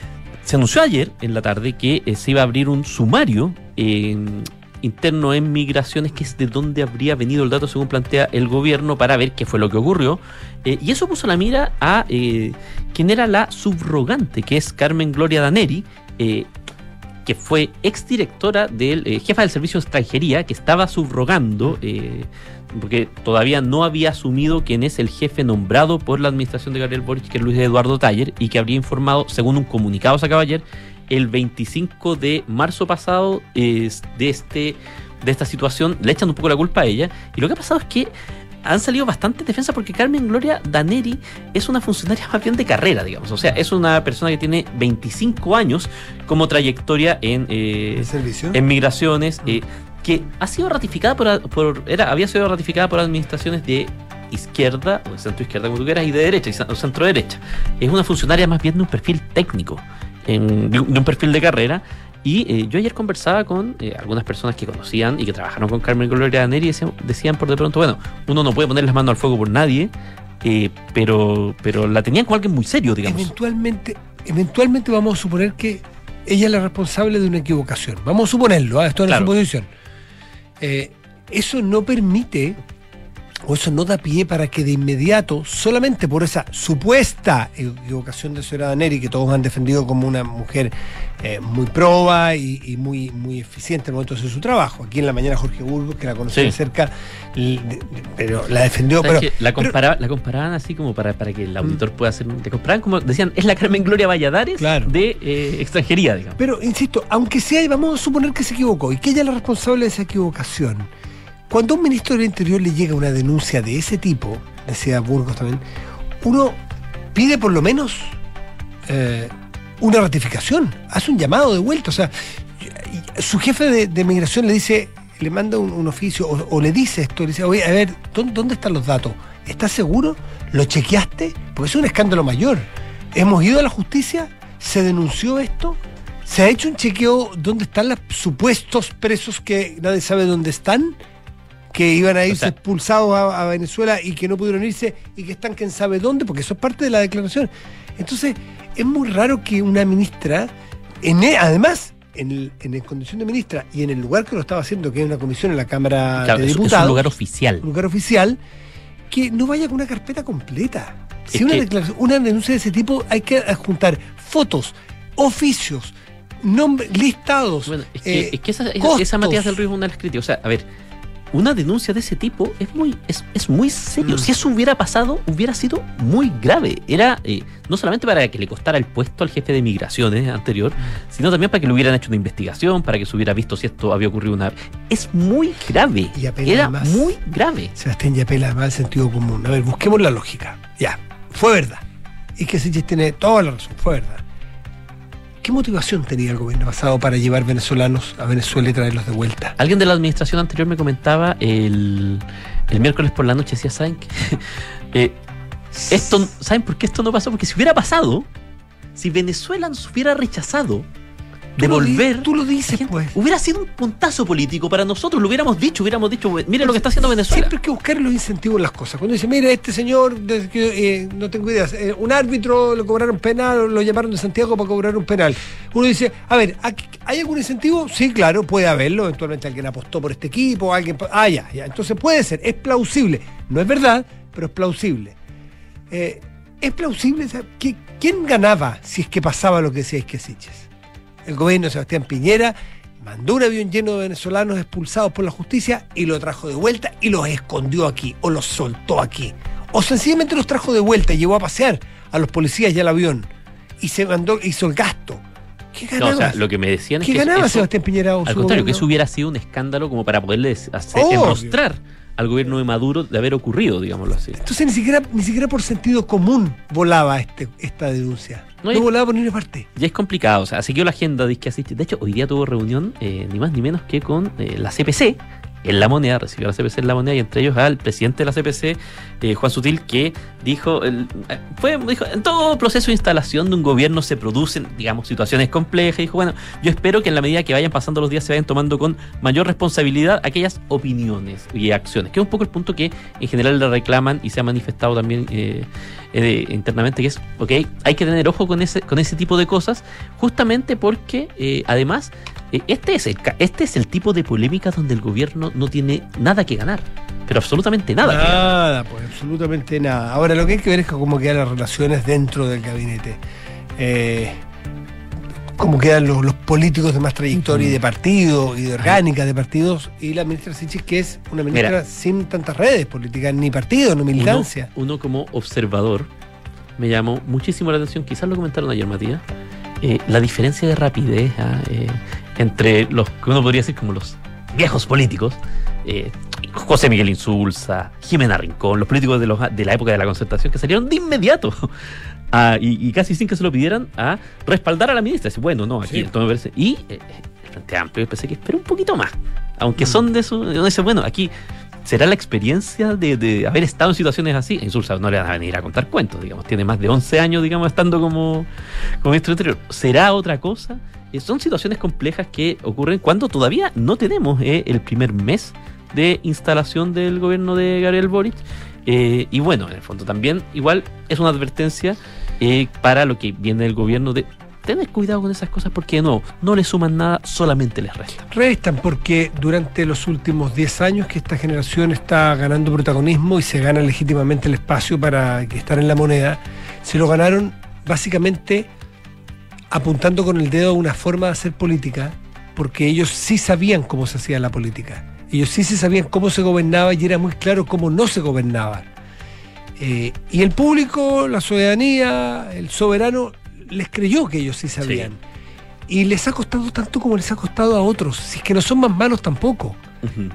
se anunció ayer en la tarde que eh, se iba a abrir un sumario eh, interno en migraciones, que es de donde habría venido el dato según plantea el gobierno, para ver qué fue lo que ocurrió. Eh, y eso puso la mira a eh, quien era la subrogante, que es Carmen Gloria Daneri, eh, que fue exdirectora del eh, jefa del servicio de extranjería, que estaba subrogando, eh, porque todavía no había asumido quién es el jefe nombrado por la administración de Gabriel Boric, que es Luis Eduardo Taller, y que habría informado, según un comunicado sacado ayer, el veinticinco de marzo pasado, eh, de este de esta situación, le echan un poco la culpa a ella. Y lo que ha pasado es que han salido bastantes defensas, porque Carmen Gloria Daneri es una funcionaria más bien de carrera, digamos. O sea, es una persona que tiene veinticinco años como trayectoria en, eh, ¿El servicio? en migraciones, eh, que ha sido ratificada por, por era, había sido ratificada por administraciones de izquierda, o de centro izquierda, como tú quieras, y de derecha, o centro derecha. Es una funcionaria más bien de un perfil técnico, en- de un de un perfil de carrera. Y eh, yo ayer conversaba con eh, algunas personas que conocían y que trabajaron con Carmen Gloria Daneri, y decían, decían por de pronto, bueno, uno no puede poner las manos al fuego por nadie, eh, pero, pero la tenían con alguien muy serio, digamos. Eventualmente, eventualmente vamos a suponer que ella es la responsable de una equivocación. Vamos a suponerlo, ¿ah? Esto es una Claro. suposición. Eh, eso no permite, o eso no da pie para que de inmediato, solamente por esa supuesta equivocación de señora Daneri, que todos han defendido como una mujer eh, muy proba y, y muy, muy eficiente en el momento de hacer su trabajo. Aquí en la mañana Jorge Burgos, que la conocí Sí. de cerca, l- de- de- pero la defendió. ¿Sabes Pero, qué? la, pero- compara- la comparaban así como para, para que el auditor pueda hacer. Te comparaban como, decían, es la Carmen Gloria Valladares Claro. de eh, extranjería, digamos. Pero, insisto, aunque sea, vamos a suponer que se equivocó y que ella es la responsable de esa equivocación. Cuando a un ministro del Interior le llega una denuncia de ese tipo, decía Burgos también, uno pide por lo menos eh, una ratificación, hace un llamado de vuelta. O sea, y- y su jefe de, de migración le dice, le manda un, un oficio o, o le dice esto, le dice, oye, a ver, ¿dónde, dónde están los datos? ¿Estás seguro? ¿Lo chequeaste? Porque es un escándalo mayor. Hemos ido a la justicia, se denunció esto, se ha hecho un chequeo dónde están los supuestos presos que nadie sabe dónde están, que iban a irse sea- expulsados a, a Venezuela y que no pudieron irse y que están quién sabe dónde, porque eso es parte de la declaración. Entonces, es muy raro que una ministra, en e- además, en, el, en el condición de ministra y en el lugar que lo estaba haciendo, que es una comisión en la Cámara Claro, de es, es Diputados, un lugar oficial. un lugar oficial, que no vaya con una carpeta completa. Si Es una, que- declaración, una denuncia de ese tipo, hay que adjuntar fotos, oficios, nombres, listados. Bueno, es que, eh, es que esa, esa- costos. esa Matías del Río es una de las críticas. O sea, a ver, una denuncia de ese tipo es muy es, es muy serio. Mm. Si eso hubiera pasado, hubiera sido muy grave. Era eh, no solamente para que le costara el puesto al jefe de migraciones anterior, sino también para que le hubieran hecho una investigación, para que se hubiera visto si esto había ocurrido una vez. Es muy grave. Y apela Era más. muy grave. Sebastián, ya apela más al sentido común. A ver, busquemos la lógica. Ya, fue verdad. Y que Sichel tiene toda la razón, fue verdad. ¿Qué motivación tenía el gobierno pasado para llevar venezolanos a Venezuela y traerlos de vuelta? Alguien de la administración anterior me comentaba el, el miércoles por la noche, decía, ¿saben qué? eh, esto, ¿saben por qué esto no pasó? Porque si hubiera pasado, si Venezuela nos hubiera rechazado devolver, tú lo dices, gente, pues. hubiera sido un puntazo político para nosotros, lo hubiéramos dicho, hubiéramos dicho, mire lo que está haciendo Venezuela. Siempre hay que buscar los incentivos en las cosas. Cuando dice, mira, este señor, de, que, eh, no tengo ideas, eh, un árbitro le cobraron penal, lo llamaron de Santiago para cobrar un penal. Uno dice, a ver, ¿hay algún incentivo? Sí, claro, puede haberlo. Eventualmente alguien apostó por este equipo, alguien... Ah, ya, ya. Entonces puede ser, es plausible. No es verdad, pero es plausible. Eh, es plausible, ¿sabes? ¿Quién ganaba si es que pasaba lo que decía Isquia Siches? El gobierno de Sebastián Piñera mandó un avión lleno de venezolanos expulsados por la justicia y lo trajo de vuelta y los escondió aquí, o los soltó aquí. O sencillamente los trajo de vuelta y llevó a pasear a los policías y al avión. Y se mandó, hizo el gasto. ¿Qué ganaba? No, o sea, lo que me decían es ¿Qué que ganaba eso, Sebastián Piñera? O al su contrario, que gobierno? eso hubiera sido un escándalo como para poderle hacer, Obvio. mostrar al gobierno de Maduro de haber ocurrido, digámoslo así. Entonces ni siquiera, ni siquiera por sentido común volaba este, esta denuncia. No, No, y- volaba por ninguna parte. Ya es complicado, o sea, siguió la agenda de Isquia Siches. De hecho, hoy día tuvo reunión, eh, ni más ni menos que con eh, la C P C, en La Moneda, recibió a la C P C en La Moneda, y entre ellos al presidente de la C P C, eh, Juan Sutil, que dijo, el, eh, fue, dijo, en todo proceso de instalación de un gobierno se producen, digamos, situaciones complejas, y dijo, bueno, yo espero que en la medida que vayan pasando los días se vayan tomando con mayor responsabilidad aquellas opiniones y acciones, que es un poco el punto que en general le reclaman y se ha manifestado también eh, eh, internamente, que es, ok, hay que tener ojo con ese, con ese tipo de cosas, justamente porque eh, además eh, este es el ca- este es el tipo de polémica donde el gobierno no tiene nada que ganar, pero absolutamente nada, que ganar. Nada, pues absolutamente nada. Ahora lo que hay que ver es cómo quedan las relaciones dentro del gabinete. Eh, cómo quedan los, los políticos de más trayectoria y de partido y de orgánica de partidos, y la ministra Sichel, que es una ministra Mira. sin tantas redes políticas, ni partido, ni militancia. Uno, uno como observador me llamó muchísimo la atención, quizás lo comentaron ayer, Matías, eh, la diferencia de rapidez ah, eh, entre los que uno podría decir como los viejos políticos, eh, José Miguel Insulza, Jimena Rincón, los políticos de, los, de la época de la Concertación, que salieron de inmediato a, y, y casi sin que se lo pidieran, a respaldar a la ministra. Así, bueno, no, aquí Sí. esto me parece. Y eh, el Frente Amplio, pensé que espera un poquito más, aunque son de eso, de ese, bueno, aquí será la experiencia de, de haber estado en situaciones así. A Insulza no le van a venir a contar cuentos, digamos, tiene más de once años, digamos, estando como, como ministro del Interior. ¿Será otra cosa? Eh, son situaciones complejas que ocurren cuando todavía no tenemos eh, el primer mes de instalación del gobierno de Gabriel Boric. Eh, y bueno, en el fondo también igual es una advertencia eh, para lo que viene del gobierno de tener cuidado con esas cosas, porque no, no le suman nada, solamente les restan. Restan, porque durante los últimos diez años que esta generación está ganando protagonismo y se gana legítimamente el espacio para estar en La Moneda, se lo ganaron básicamente apuntando con el dedo a una forma de hacer política, porque ellos sí sabían cómo se hacía la política. Ellos sí se sabían cómo se gobernaba y era muy claro cómo no se gobernaba. Eh, y el público, la ciudadanía, el soberano, les creyó que ellos sí sabían. Sí. Y les ha costado tanto como les ha costado a otros. Si es que no son más malos tampoco. Uh-huh.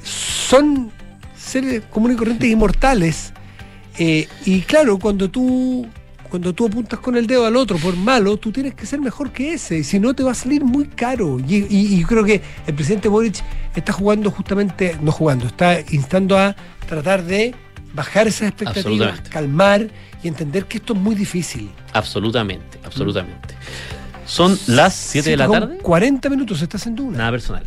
Son seres comunes y corrientes inmortales. Eh, y claro, cuando tú... Cuando tú apuntas con el dedo al otro por malo, tú tienes que ser mejor que ese, y si no te va a salir muy caro. Y, y, y yo creo que el presidente Boric está jugando justamente, no jugando, está instando a tratar de bajar esas expectativas, calmar y entender que esto es muy difícil. Absolutamente, absolutamente. Son las siete de la tarde. cuarenta minutos, estás en Duna. Nada personal.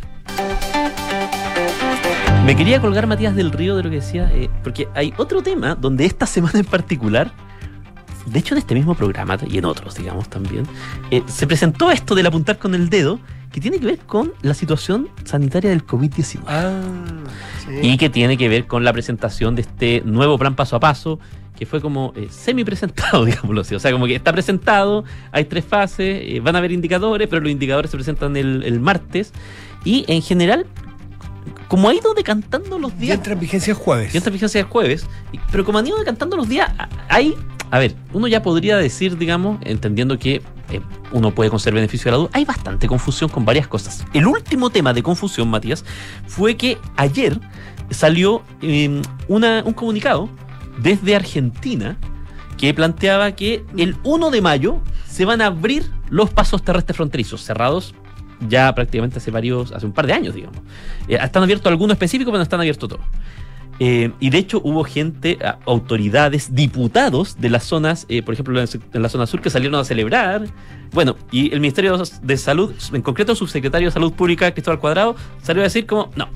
Me quería colgar, Matías del Río, de lo que decía, eh, porque hay otro tema donde esta semana en particular, de hecho en este mismo programa y en otros, digamos, también, eh, se presentó esto del apuntar con el dedo, que tiene que ver con la situación sanitaria del covid diecinueve. Ah, sí. Y que tiene que ver con la presentación de este nuevo plan paso a paso, que fue como eh, semi-presentado, digámoslo así. O sea, como que está presentado, hay tres fases, eh, van a haber indicadores, pero los indicadores se presentan el, el martes. Y en general, como ha ido decantando los Y días... entra en vigencia el jueves. Y entra en vigencia el jueves, y- pero como han ido decantando los días, a- hay... A ver, uno ya podría decir, digamos, entendiendo que eh, uno puede conceder beneficio de la duda, hay bastante confusión con varias cosas. El último tema de confusión, Matías, fue que ayer salió eh, una, un comunicado desde Argentina que planteaba que el uno de mayo se van a abrir los pasos terrestres fronterizos, cerrados ya prácticamente hace varios, hace un par de años, digamos. Eh, están abiertos algunos específicos, pero no están abiertos todos. Eh, y de hecho hubo gente, a- autoridades, diputados de las zonas, eh, por ejemplo en en la zona sur, que salieron a celebrar. Bueno, y el Ministerio de Salud, en concreto el subsecretario de Salud Pública, Cristóbal Cuadrado, salió a decir como, no,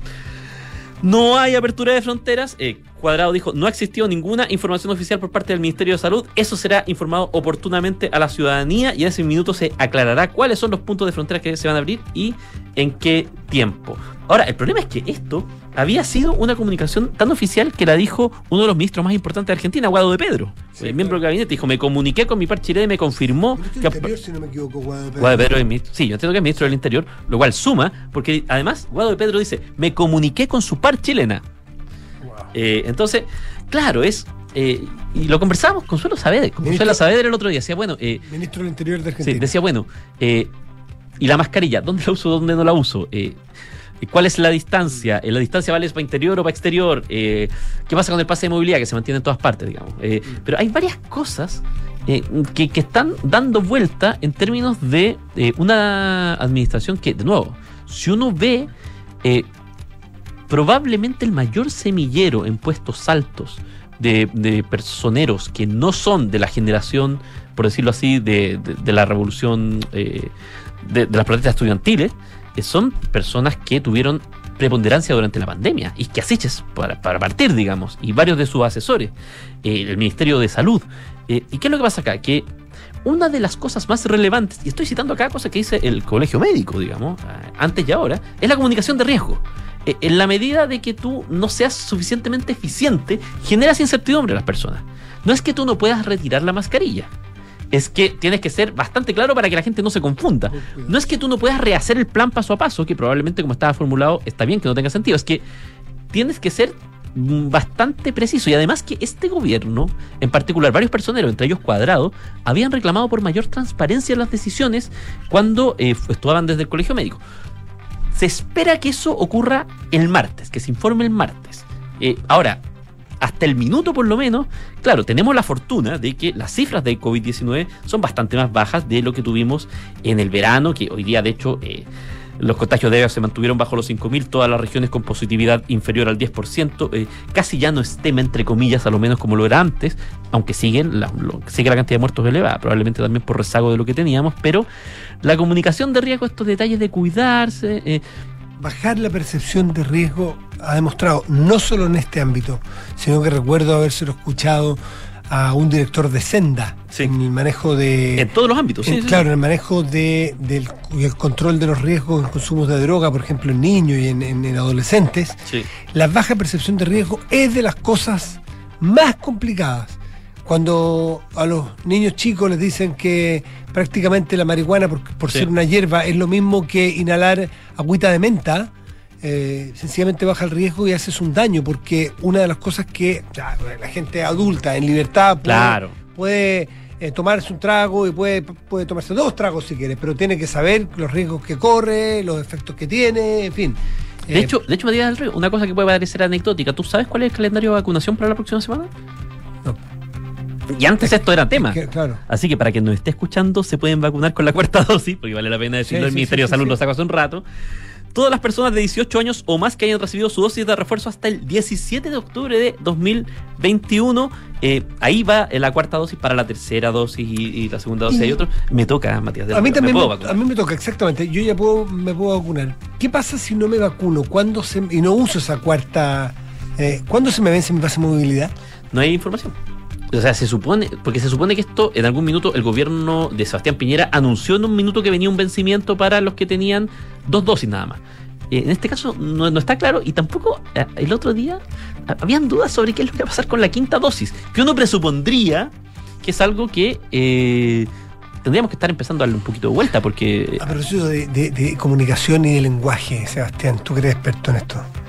no hay apertura de fronteras. eh, Cuadrado dijo, no ha existido ninguna información oficial por parte del Ministerio de Salud, eso será informado oportunamente a la ciudadanía y en ese minuto se aclarará cuáles son los puntos de frontera que se van a abrir y en qué tiempo. Ahora, el problema es que esto había sido una comunicación tan oficial que la dijo uno de los ministros más importantes de Argentina, Guado de Pedro, Sí, el miembro claro. del gabinete, dijo, me comuniqué con mi par chileno y me confirmó Ministro que... del Interior, si no me equivoco, Guado de Pedro. Guado de Pedro es ministro, sí, yo entiendo que es ministro del Interior, lo cual suma, porque además Guado de Pedro dice, me comuniqué con su par chilena. Wow. Eh, entonces, claro, es... eh, y lo conversábamos con Consuelo Saavedra, con Ministro- Consuelo Saavedra el otro día, decía, bueno, eh, Ministro del Interior de sí, Argentina. decía, bueno, eh, ¿y la mascarilla? ¿Dónde la uso, dónde no la uso? Eh, ¿Cuál es la distancia? ¿La distancia vale para interior o para exterior? Eh, ¿Qué pasa con el pase de movilidad que se mantiene en todas partes, digamos? Eh, pero hay varias cosas eh, que, que están dando vuelta en términos de eh, una administración que, de nuevo, si uno ve eh, probablemente el mayor semillero en puestos altos de, de personeros que no son de la generación, por decirlo así, de, de, de la revolución, eh, de, de las protestas estudiantiles, eh, son personas que tuvieron preponderancia durante la pandemia, y que Asiches, para, para partir, digamos, y varios de sus asesores, eh, el Ministerio de Salud. Eh, ¿Y qué es lo que pasa acá? Que una de las cosas más relevantes, y estoy citando acá cosas que dice el colegio médico, digamos, antes y ahora, es la comunicación de riesgo. Eh, en la medida de que tú no seas suficientemente eficiente, generas incertidumbre a las personas. No es que tú no puedas retirar la mascarilla, es que tienes que ser bastante claro para que la gente no se confunda. No es que tú no puedas rehacer el plan paso a paso, que probablemente como estaba formulado está bien que no tenga sentido, es que tienes que ser bastante preciso. Y además que este gobierno, en particular varios personeros, entre ellos Cuadrado, habían reclamado por mayor transparencia en las decisiones cuando eh, estaban desde el colegio médico. Se espera que eso ocurra el martes, que se informe el martes. Eh, ahora, hasta el minuto por lo menos, claro, tenemos la fortuna de que las cifras de COVID diecinueve son bastante más bajas de lo que tuvimos en el verano, que hoy día de hecho eh, los contagios de E V A se mantuvieron bajo los cinco mil, todas las regiones con positividad inferior al diez por ciento, eh, casi ya no es tema entre comillas, a lo menos como lo era antes, aunque siguen la, lo, sigue la cantidad de muertos elevada, probablemente también por rezago de lo que teníamos, pero la comunicación de riesgo, estos detalles de cuidarse... Eh, Bajar la percepción de riesgo ha demostrado, no solo en este ámbito, sino que recuerdo habérselo escuchado a un director de Senda, Sí. en el manejo de... en todos los ámbitos, sí, en- sí, claro, sí. en el manejo de, del y el control de los riesgos en consumos de droga, por ejemplo, en niños y en, en- en adolescentes. Sí. La baja percepción de riesgo es de las cosas más complicadas. Cuando a los niños chicos les dicen que prácticamente la marihuana, por, por Sí. ser una hierba, es lo mismo que inhalar agüita de menta, eh, sencillamente baja el riesgo y haces un daño, porque una de las cosas que ya, la gente adulta en libertad puede, Claro. puede eh, tomarse un trago y puede, puede tomarse dos tragos si quiere, pero tiene que saber los riesgos que corre, los efectos que tiene, en fin. De Eh, hecho, de hecho, Matías del Río, una cosa que puede parecer anecdótica, ¿tú sabes cuál es el calendario de vacunación para la próxima semana? No. Y antes esto era tema. que, claro. Así que para quien nos esté escuchando, se pueden vacunar con la cuarta dosis, porque vale la pena decirlo, Sí, el sí, Ministerio sí, de Salud sí, lo sí. sacó hace un rato. Todas las personas de dieciocho años o más que hayan recibido su dosis de refuerzo hasta el diecisiete de octubre de dos mil veintiuno, eh, ahí va la cuarta dosis para la tercera dosis y, y la segunda dosis. Y- Hay otro. Me toca, Matías del A mí Río, también me me, puedo a vacunar. mí me toca, exactamente. Yo ya puedo, me puedo vacunar. ¿Qué pasa si no me vacuno? ¿Cuándo se, y no uso esa cuarta... Eh, ¿Cuándo se me vence mi pase de movilidad? No hay información. O sea, se supone, porque se supone que esto, en algún minuto, el gobierno de Sebastián Piñera anunció en un minuto que venía un vencimiento para los que tenían dos dosis nada más. Eh, en este caso no, no está claro, y tampoco eh, el otro día ah, habían dudas sobre qué es lo que va a pasar con la quinta dosis, que uno presupondría que es algo que eh, tendríamos que estar empezando a darle un poquito de vuelta, porque... A propósito de, de- de comunicación y de lenguaje, Sebastián, tú que eres experto en esto.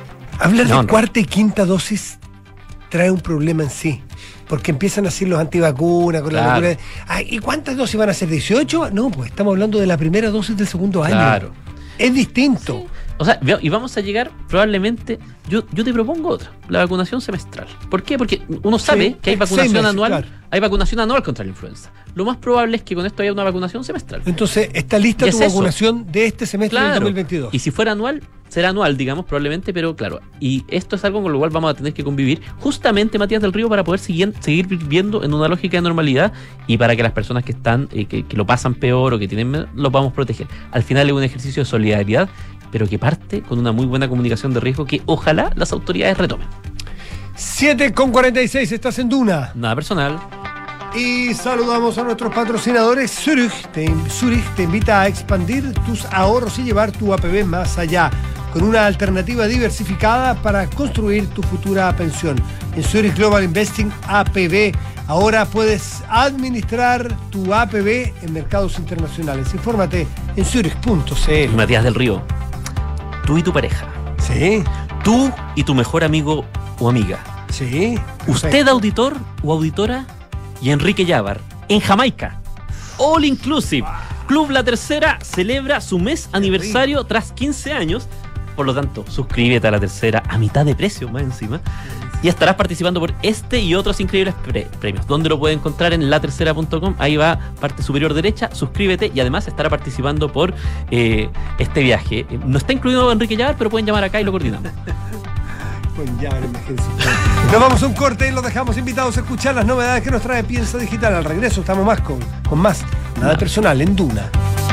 Hablar No, de no. cuarta y quinta dosis trae un problema en sí. Porque empiezan a decir los antivacunas con la Claro. vacuna de, "Ay, ¿y cuántas dosis van a ser? ¿dieciocho? No, pues estamos hablando de la primera dosis del segundo año. Claro. Es distinto. O sea, ve- y vamos a llegar probablemente, yo, yo te propongo otra, la vacunación semestral. ¿Por qué? Porque uno sabe Sí, que hay seis vacunación meses, anual, claro. hay vacunación anual contra la influenza. Lo más probable es que con esto haya una vacunación semestral. Entonces, está lista ¿Y tu es eso? vacunación de este semestre del Claro. dos mil veintidós. Y si fuera anual, será anual, digamos, probablemente, pero claro. Y esto es algo con lo cual vamos a tener que convivir justamente, Matías del Río, para poder seguir, seguir viviendo en una lógica de normalidad y para que las personas que están, eh, que, que lo pasan peor o que tienen menos, los vamos a proteger. Al final es un ejercicio de solidaridad, pero que parte con una muy buena comunicación de riesgo que ojalá las autoridades retomen. siete con cuarenta y seis, estás en Duna. Nada personal. Y saludamos a nuestros patrocinadores. Zurich te, Zurich te invita a expandir tus ahorros y llevar tu A P B más allá, con una alternativa diversificada para construir tu futura pensión. En Zurich Global Investing A P B, ahora puedes administrar tu A P B en mercados internacionales. Infórmate en zurich punto c l. Matías del Río, tú y tu pareja, Sí, tú y tu mejor amigo o amiga, sí. usted auditor o auditora y Enrique Llávar, en Jamaica. All Inclusive. Club La Tercera celebra su mes aniversario tras quince años. Por lo tanto, suscríbete a La Tercera a mitad de precio, más encima. Y estarás participando por este y otros increíbles pre- premios. ¿Dónde lo puedes encontrar? En la tercera punto com. Ahí va, parte superior derecha. Suscríbete y además estará participando por eh, este viaje. No está incluido Enrique Llávar, pero pueden llamar acá y lo coordinamos. Con llave de emergencia. Nos vamos a un corte y los dejamos invitados a escuchar las novedades que nos trae Piensa Digital. Al regreso estamos más con, con más Nada Personal en Duna.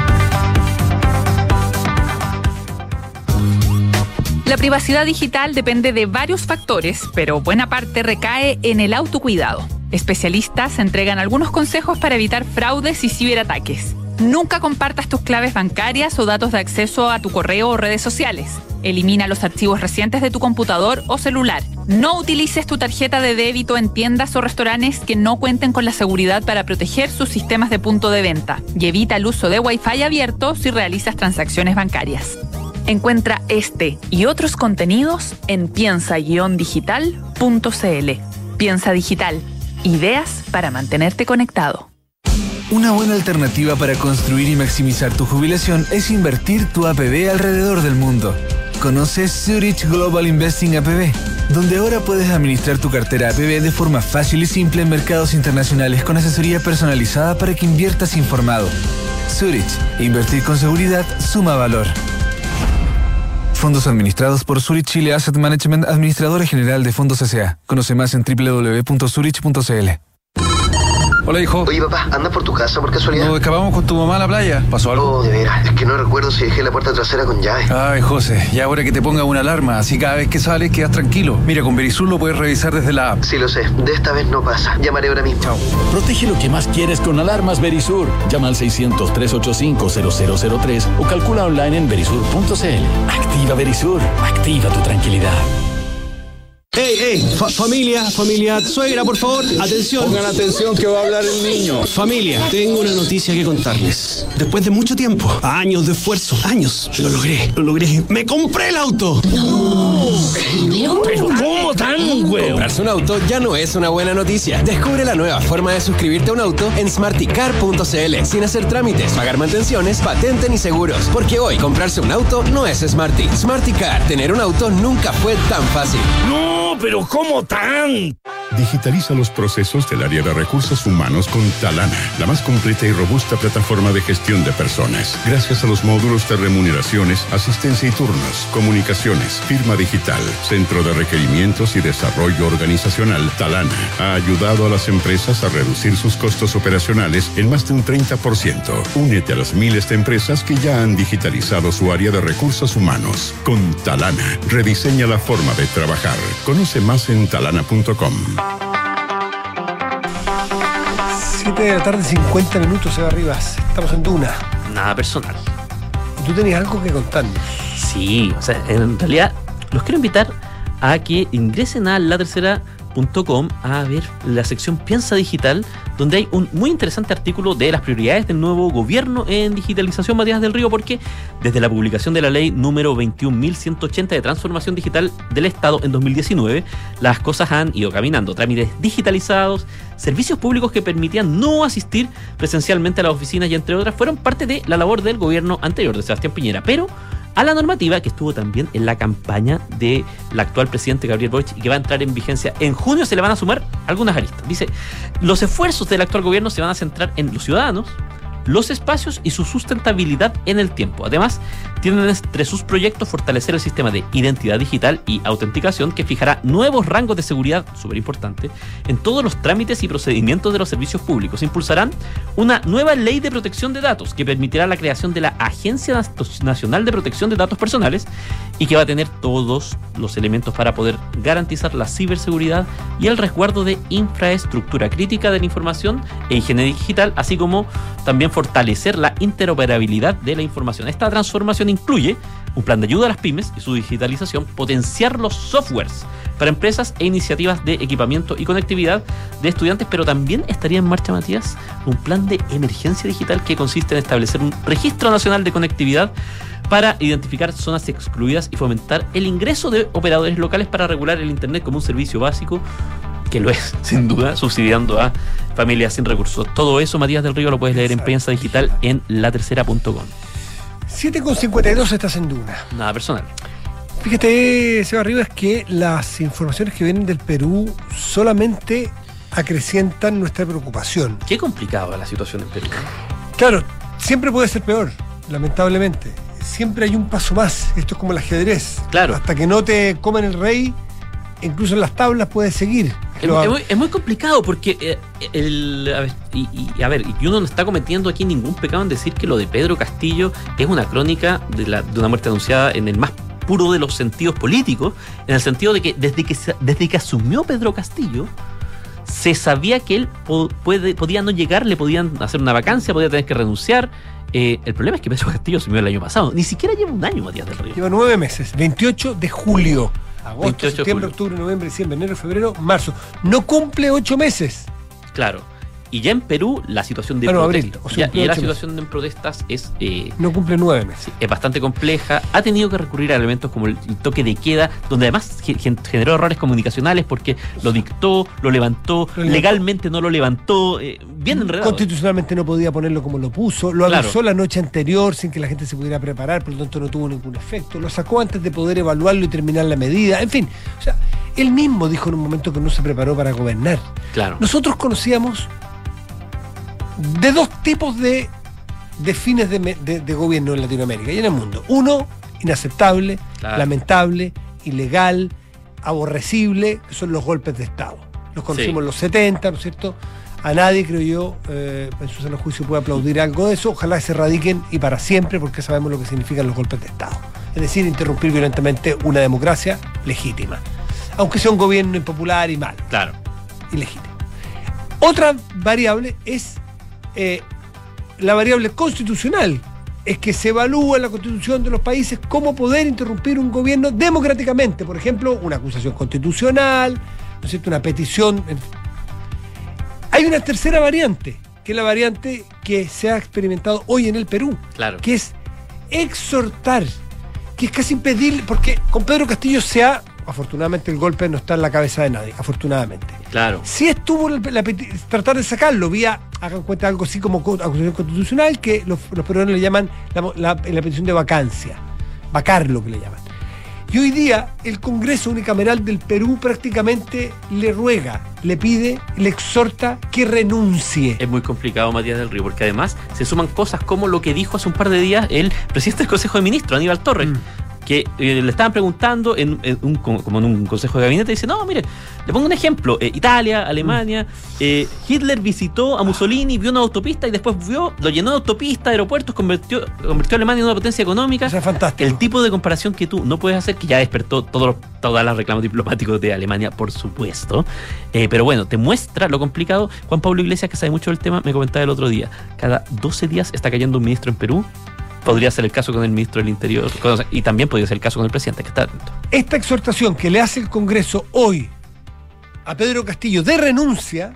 La privacidad digital depende de varios factores, pero buena parte recae en el autocuidado. Especialistas entregan algunos consejos para evitar fraudes y ciberataques. Nunca compartas tus claves bancarias o datos de acceso a tu correo o redes sociales. Elimina los archivos recientes de tu computador o celular. No utilices tu tarjeta de débito en tiendas o restaurantes que no cuenten con la seguridad para proteger sus sistemas de punto de venta. Y evita el uso de Wi-Fi abierto si realizas transacciones bancarias. Encuentra este y otros contenidos en piensa guion digital punto c l. Piensa Digital. Ideas para mantenerte conectado. Una buena alternativa para construir y maximizar tu jubilación es invertir tu A P B alrededor del mundo. Conoce Zurich Global Investing A P B, donde ahora puedes administrar tu cartera A P B de forma fácil y simple en mercados internacionales con asesoría personalizada para que inviertas informado. Zurich, invertir con seguridad suma valor. Fondos administrados por Zurich Chile Asset Management, administradora general de Fondos S A. Conoce más en doble u doble u doble u punto zurich punto c l. Hola, hijo. Oye, papá, ¿andas por tu casa por casualidad? Nos escapamos con tu mamá a la playa. ¿Pasó algo? Oh, de veras. Es que no recuerdo si dejé la puerta trasera con llave. Ay, José, ya ahora que te ponga una alarma, así cada vez que sales quedas tranquilo. Mira, con Verisur lo puedes revisar desde la app. Sí, lo sé. De esta vez no pasa. Llamaré ahora mismo. Chao. Protege lo que más quieres con alarmas Verisur. Llama al seiscientos, trescientos ochenta y cinco, cero cero cero tres o calcula online en verisur punto c l. Activa Verisur. Activa tu tranquilidad. ¡Ey, ey! Fa- familia, familia, suegra, por favor, atención. Pongan atención que va a hablar el niño. Familia, tengo una noticia que contarles. Después de mucho tiempo, años de esfuerzo, años, lo logré, lo logré. ¡Me compré el auto! No, pero, pero ¿cómo tan, güey? Comprarse un auto ya no es una buena noticia. Descubre la nueva forma de suscribirte a un auto en smarticar punto c l sin hacer trámites, pagar mantenciones, patente ni seguros. Porque hoy comprarse un auto no es Smarty. Smarticar, tener un auto nunca fue tan fácil. No, pero ¿cómo tan? Digitaliza los procesos del área de recursos humanos con Talana, la más completa y robusta plataforma de gestión de personas. Gracias a los módulos de remuneraciones, asistencia y turnos, comunicaciones, firma digital, centro de requerimientos y desarrollo organizacional, Talana ha ayudado a las empresas a reducir sus costos operacionales en más de un treinta por ciento. Únete a las miles de empresas que ya han digitalizado su área de recursos humanos. Con Talana, rediseña la forma de trabajar. Conoce más en talana punto com. siete de la tarde, cincuenta minutos, Eva Rivas. Estamos en Duna. Nada personal. Y tú tenías algo que contarnos. Sí, o sea, en realidad los quiero invitar a que ingresen a la tercera punto com a ver la sección Piensa Digital, donde hay un muy interesante artículo de las prioridades del nuevo gobierno en digitalización, Matías del Río, porque desde la publicación de la ley número veintiún mil ciento ochenta de transformación digital del Estado en dos mil diecinueve, las cosas han ido caminando. Trámites digitalizados, servicios públicos que permitían no asistir presencialmente a las oficinas y entre otras fueron parte de la labor del gobierno anterior de Sebastián Piñera, pero a la normativa que estuvo también en la campaña del actual presidente Gabriel Boric y que va a entrar en vigencia en junio, se le van a sumar algunas aristas. Dice, los esfuerzos del actual gobierno se van a centrar en los ciudadanos, los espacios y su sustentabilidad en el tiempo. Además, tienen entre sus proyectos fortalecer el sistema de identidad digital y autenticación que fijará nuevos rangos de seguridad, súper importante, en todos los trámites y procedimientos de los servicios públicos. Impulsarán una nueva ley de protección de datos que permitirá la creación de la Agencia Nacional de Protección de Datos Personales y que va a tener todos los elementos para poder garantizar la ciberseguridad y el resguardo de infraestructura crítica de la información e ingeniería digital, así como también fortalecer la interoperabilidad de la información. Esta transformación incluye un plan de ayuda a las pymes y su digitalización, potenciar los softwares para empresas e iniciativas de equipamiento y conectividad de estudiantes, pero también estaría en marcha, Matías, un plan de emergencia digital que consiste en establecer un registro nacional de conectividad para identificar zonas excluidas y fomentar el ingreso de operadores locales para regular el Internet como un servicio básico, que lo es, sin duda, subsidiando a familias sin recursos. Todo eso, Matías del Río, lo puedes leer en prensa digital en la tercera punto com. siete con cincuenta y dos estás en Duna. Nada personal. Fíjate, Seba Rivas, que las informaciones que vienen del Perú solamente acrecientan nuestra preocupación. Qué complicado la situación en Perú. Claro, siempre puede ser peor, lamentablemente. Siempre hay un paso más. Esto es como el ajedrez. Claro. Hasta que no te comen el rey, incluso en las tablas puedes seguir. Es, Lo, es, muy, es muy complicado porque eh, el, a ver, y, y, a ver, y uno no está cometiendo aquí ningún pecado en decir que lo de Pedro Castillo es una crónica de, la, de una muerte anunciada en el más puro de los sentidos políticos, en el sentido de que desde que, desde que asumió Pedro Castillo se sabía que él po, puede, podía no llegar, le podían hacer una vacancia, podía tener que renunciar. Eh, el problema es que Pedro Castillo asumió el año pasado, ni siquiera lleva un año, Matías del Río. Lleva nueve meses, veintiocho de julio. Agosto, veintiocho septiembre, de octubre, noviembre, diciembre, enero, febrero, marzo. No cumple ocho meses. Claro. Y ya en Perú la situación de bueno, protestas, abril, o sea, ya, ya la situación de protestas es eh, no cumple nueve meses. Sí, es bastante compleja. Ha tenido que recurrir a elementos como el, el toque de queda, donde además generó errores comunicacionales porque lo dictó, lo levantó, lo legalmente no lo levantó, eh, bien enredado. Constitucionalmente no podía ponerlo como lo puso, lo avisó claro. la noche anterior sin que la gente se pudiera preparar, por lo tanto no tuvo ningún efecto, lo sacó antes de poder evaluarlo y terminar la medida, en fin, o sea, él mismo dijo en un momento que no se preparó para gobernar. Claro. Nosotros conocíamos de dos tipos de, de fines de, de, de gobierno en Latinoamérica y en el mundo. Uno, inaceptable, claro. lamentable, ilegal, aborrecible, que son los golpes de Estado. Los conocimos sí. en los setenta, ¿no es cierto? A nadie, creo yo, eh, en su sano juicio puede aplaudir algo de eso. Ojalá se erradiquen y para siempre, porque sabemos lo que significan los golpes de Estado. Es decir, interrumpir violentamente una democracia legítima. Aunque sea un gobierno impopular y malo. Claro. Ilegítimo. Otra variable es Eh, la variable constitucional, es que se evalúa en la constitución de los países cómo poder interrumpir un gobierno democráticamente, por ejemplo, una acusación constitucional, ¿no es cierto?, una petición. Hay una tercera variante, que es la variante que se ha experimentado hoy en el Perú, claro. que es exhortar, que es casi impedir, porque con Pedro Castillo se ha, afortunadamente el golpe no está en la cabeza de nadie, afortunadamente. Claro. Sí estuvo la, la, tratar de sacarlo vía, hagan cuenta, algo así como acusación constitucional, que los, los peruanos le llaman la, la, la petición de vacancia, vacar lo que le llaman. Y hoy día el Congreso Unicameral del Perú prácticamente le ruega, le pide, le exhorta que renuncie. Es muy complicado, Matías del Río, porque además se suman cosas como lo que dijo hace un par de días el presidente del Consejo de Ministros, Aníbal Torres. Mm. que eh, le estaban preguntando en, en un, como en un consejo de gabinete, y dice, no, mire, le pongo un ejemplo, eh, Italia, Alemania, eh, Hitler visitó a Mussolini, vio una autopista y después vio, lo llenó de autopistas, aeropuertos, convirtió, convirtió a Alemania en una potencia económica. Eso es fantástico. El tipo de comparación que tú no puedes hacer, que ya despertó todos los, todas las reclamos diplomáticos de Alemania, por supuesto, eh, pero bueno, te muestra lo complicado. Juan Pablo Iglesias, que sabe mucho del tema, me comentaba el otro día, cada doce días está cayendo un ministro en Perú. Podría ser el caso con el ministro del Interior y también podría ser el caso con el presidente, que está atento. Esta exhortación que le hace el Congreso hoy a Pedro Castillo de renuncia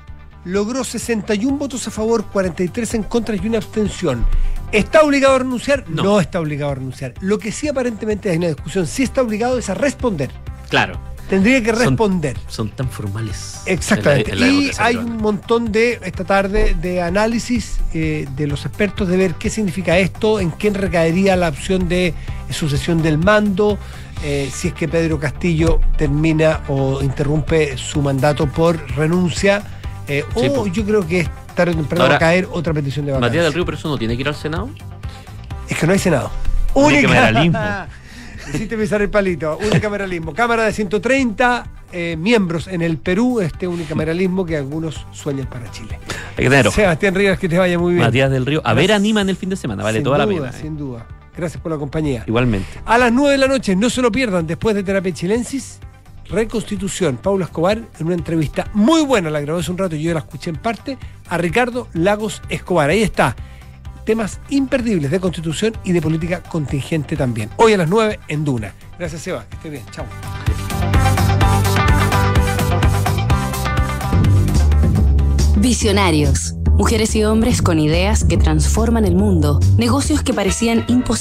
logró sesenta y uno votos a favor, cuarenta y tres en contra y una abstención. ¿Está obligado a renunciar? No. no está obligado a renunciar. Lo que sí aparentemente hay una discusión, sí está obligado es a responder. Claro. Tendría que responder. Son, son tan formales. Exactamente. En la, en la y hay un montón de, esta tarde, de análisis eh, de los expertos de ver qué significa esto, en quién recaería la opción de sucesión del mando, eh, si es que Pedro Castillo termina o interrumpe su mandato por renuncia, eh, sí, o pues. yo creo que es tarde o temprano va a caer otra petición de vacancia. Matías del Río, pero eso no tiene que ir al Senado. Es que no hay Senado. Unicameralismo. Hiciste pisar el palito. Unicameralismo. Cámara de ciento treinta eh, miembros en el Perú, este unicameralismo que algunos sueñan para Chile. Sebastián Rivas, que te vaya muy bien. Matías del Río. A ver, anima en el fin de semana, vale sin toda duda, la pena. Sin eh. duda. Gracias por la compañía. Igualmente. A las nueve de la noche, no se lo pierdan, después de Terapia Chilensis, Reconstitución. Paulo Escobar, en una entrevista muy buena, la grabó hace un rato y yo la escuché en parte, a Ricardo Lagos Escobar. Ahí está. Temas imperdibles de Constitución y de política contingente también. Hoy a las nueve en Duna. Gracias, Seba. Que esté bien. Chao. Visionarios. Mujeres y hombres con ideas que transforman el mundo. Negocios que parecían imposibles.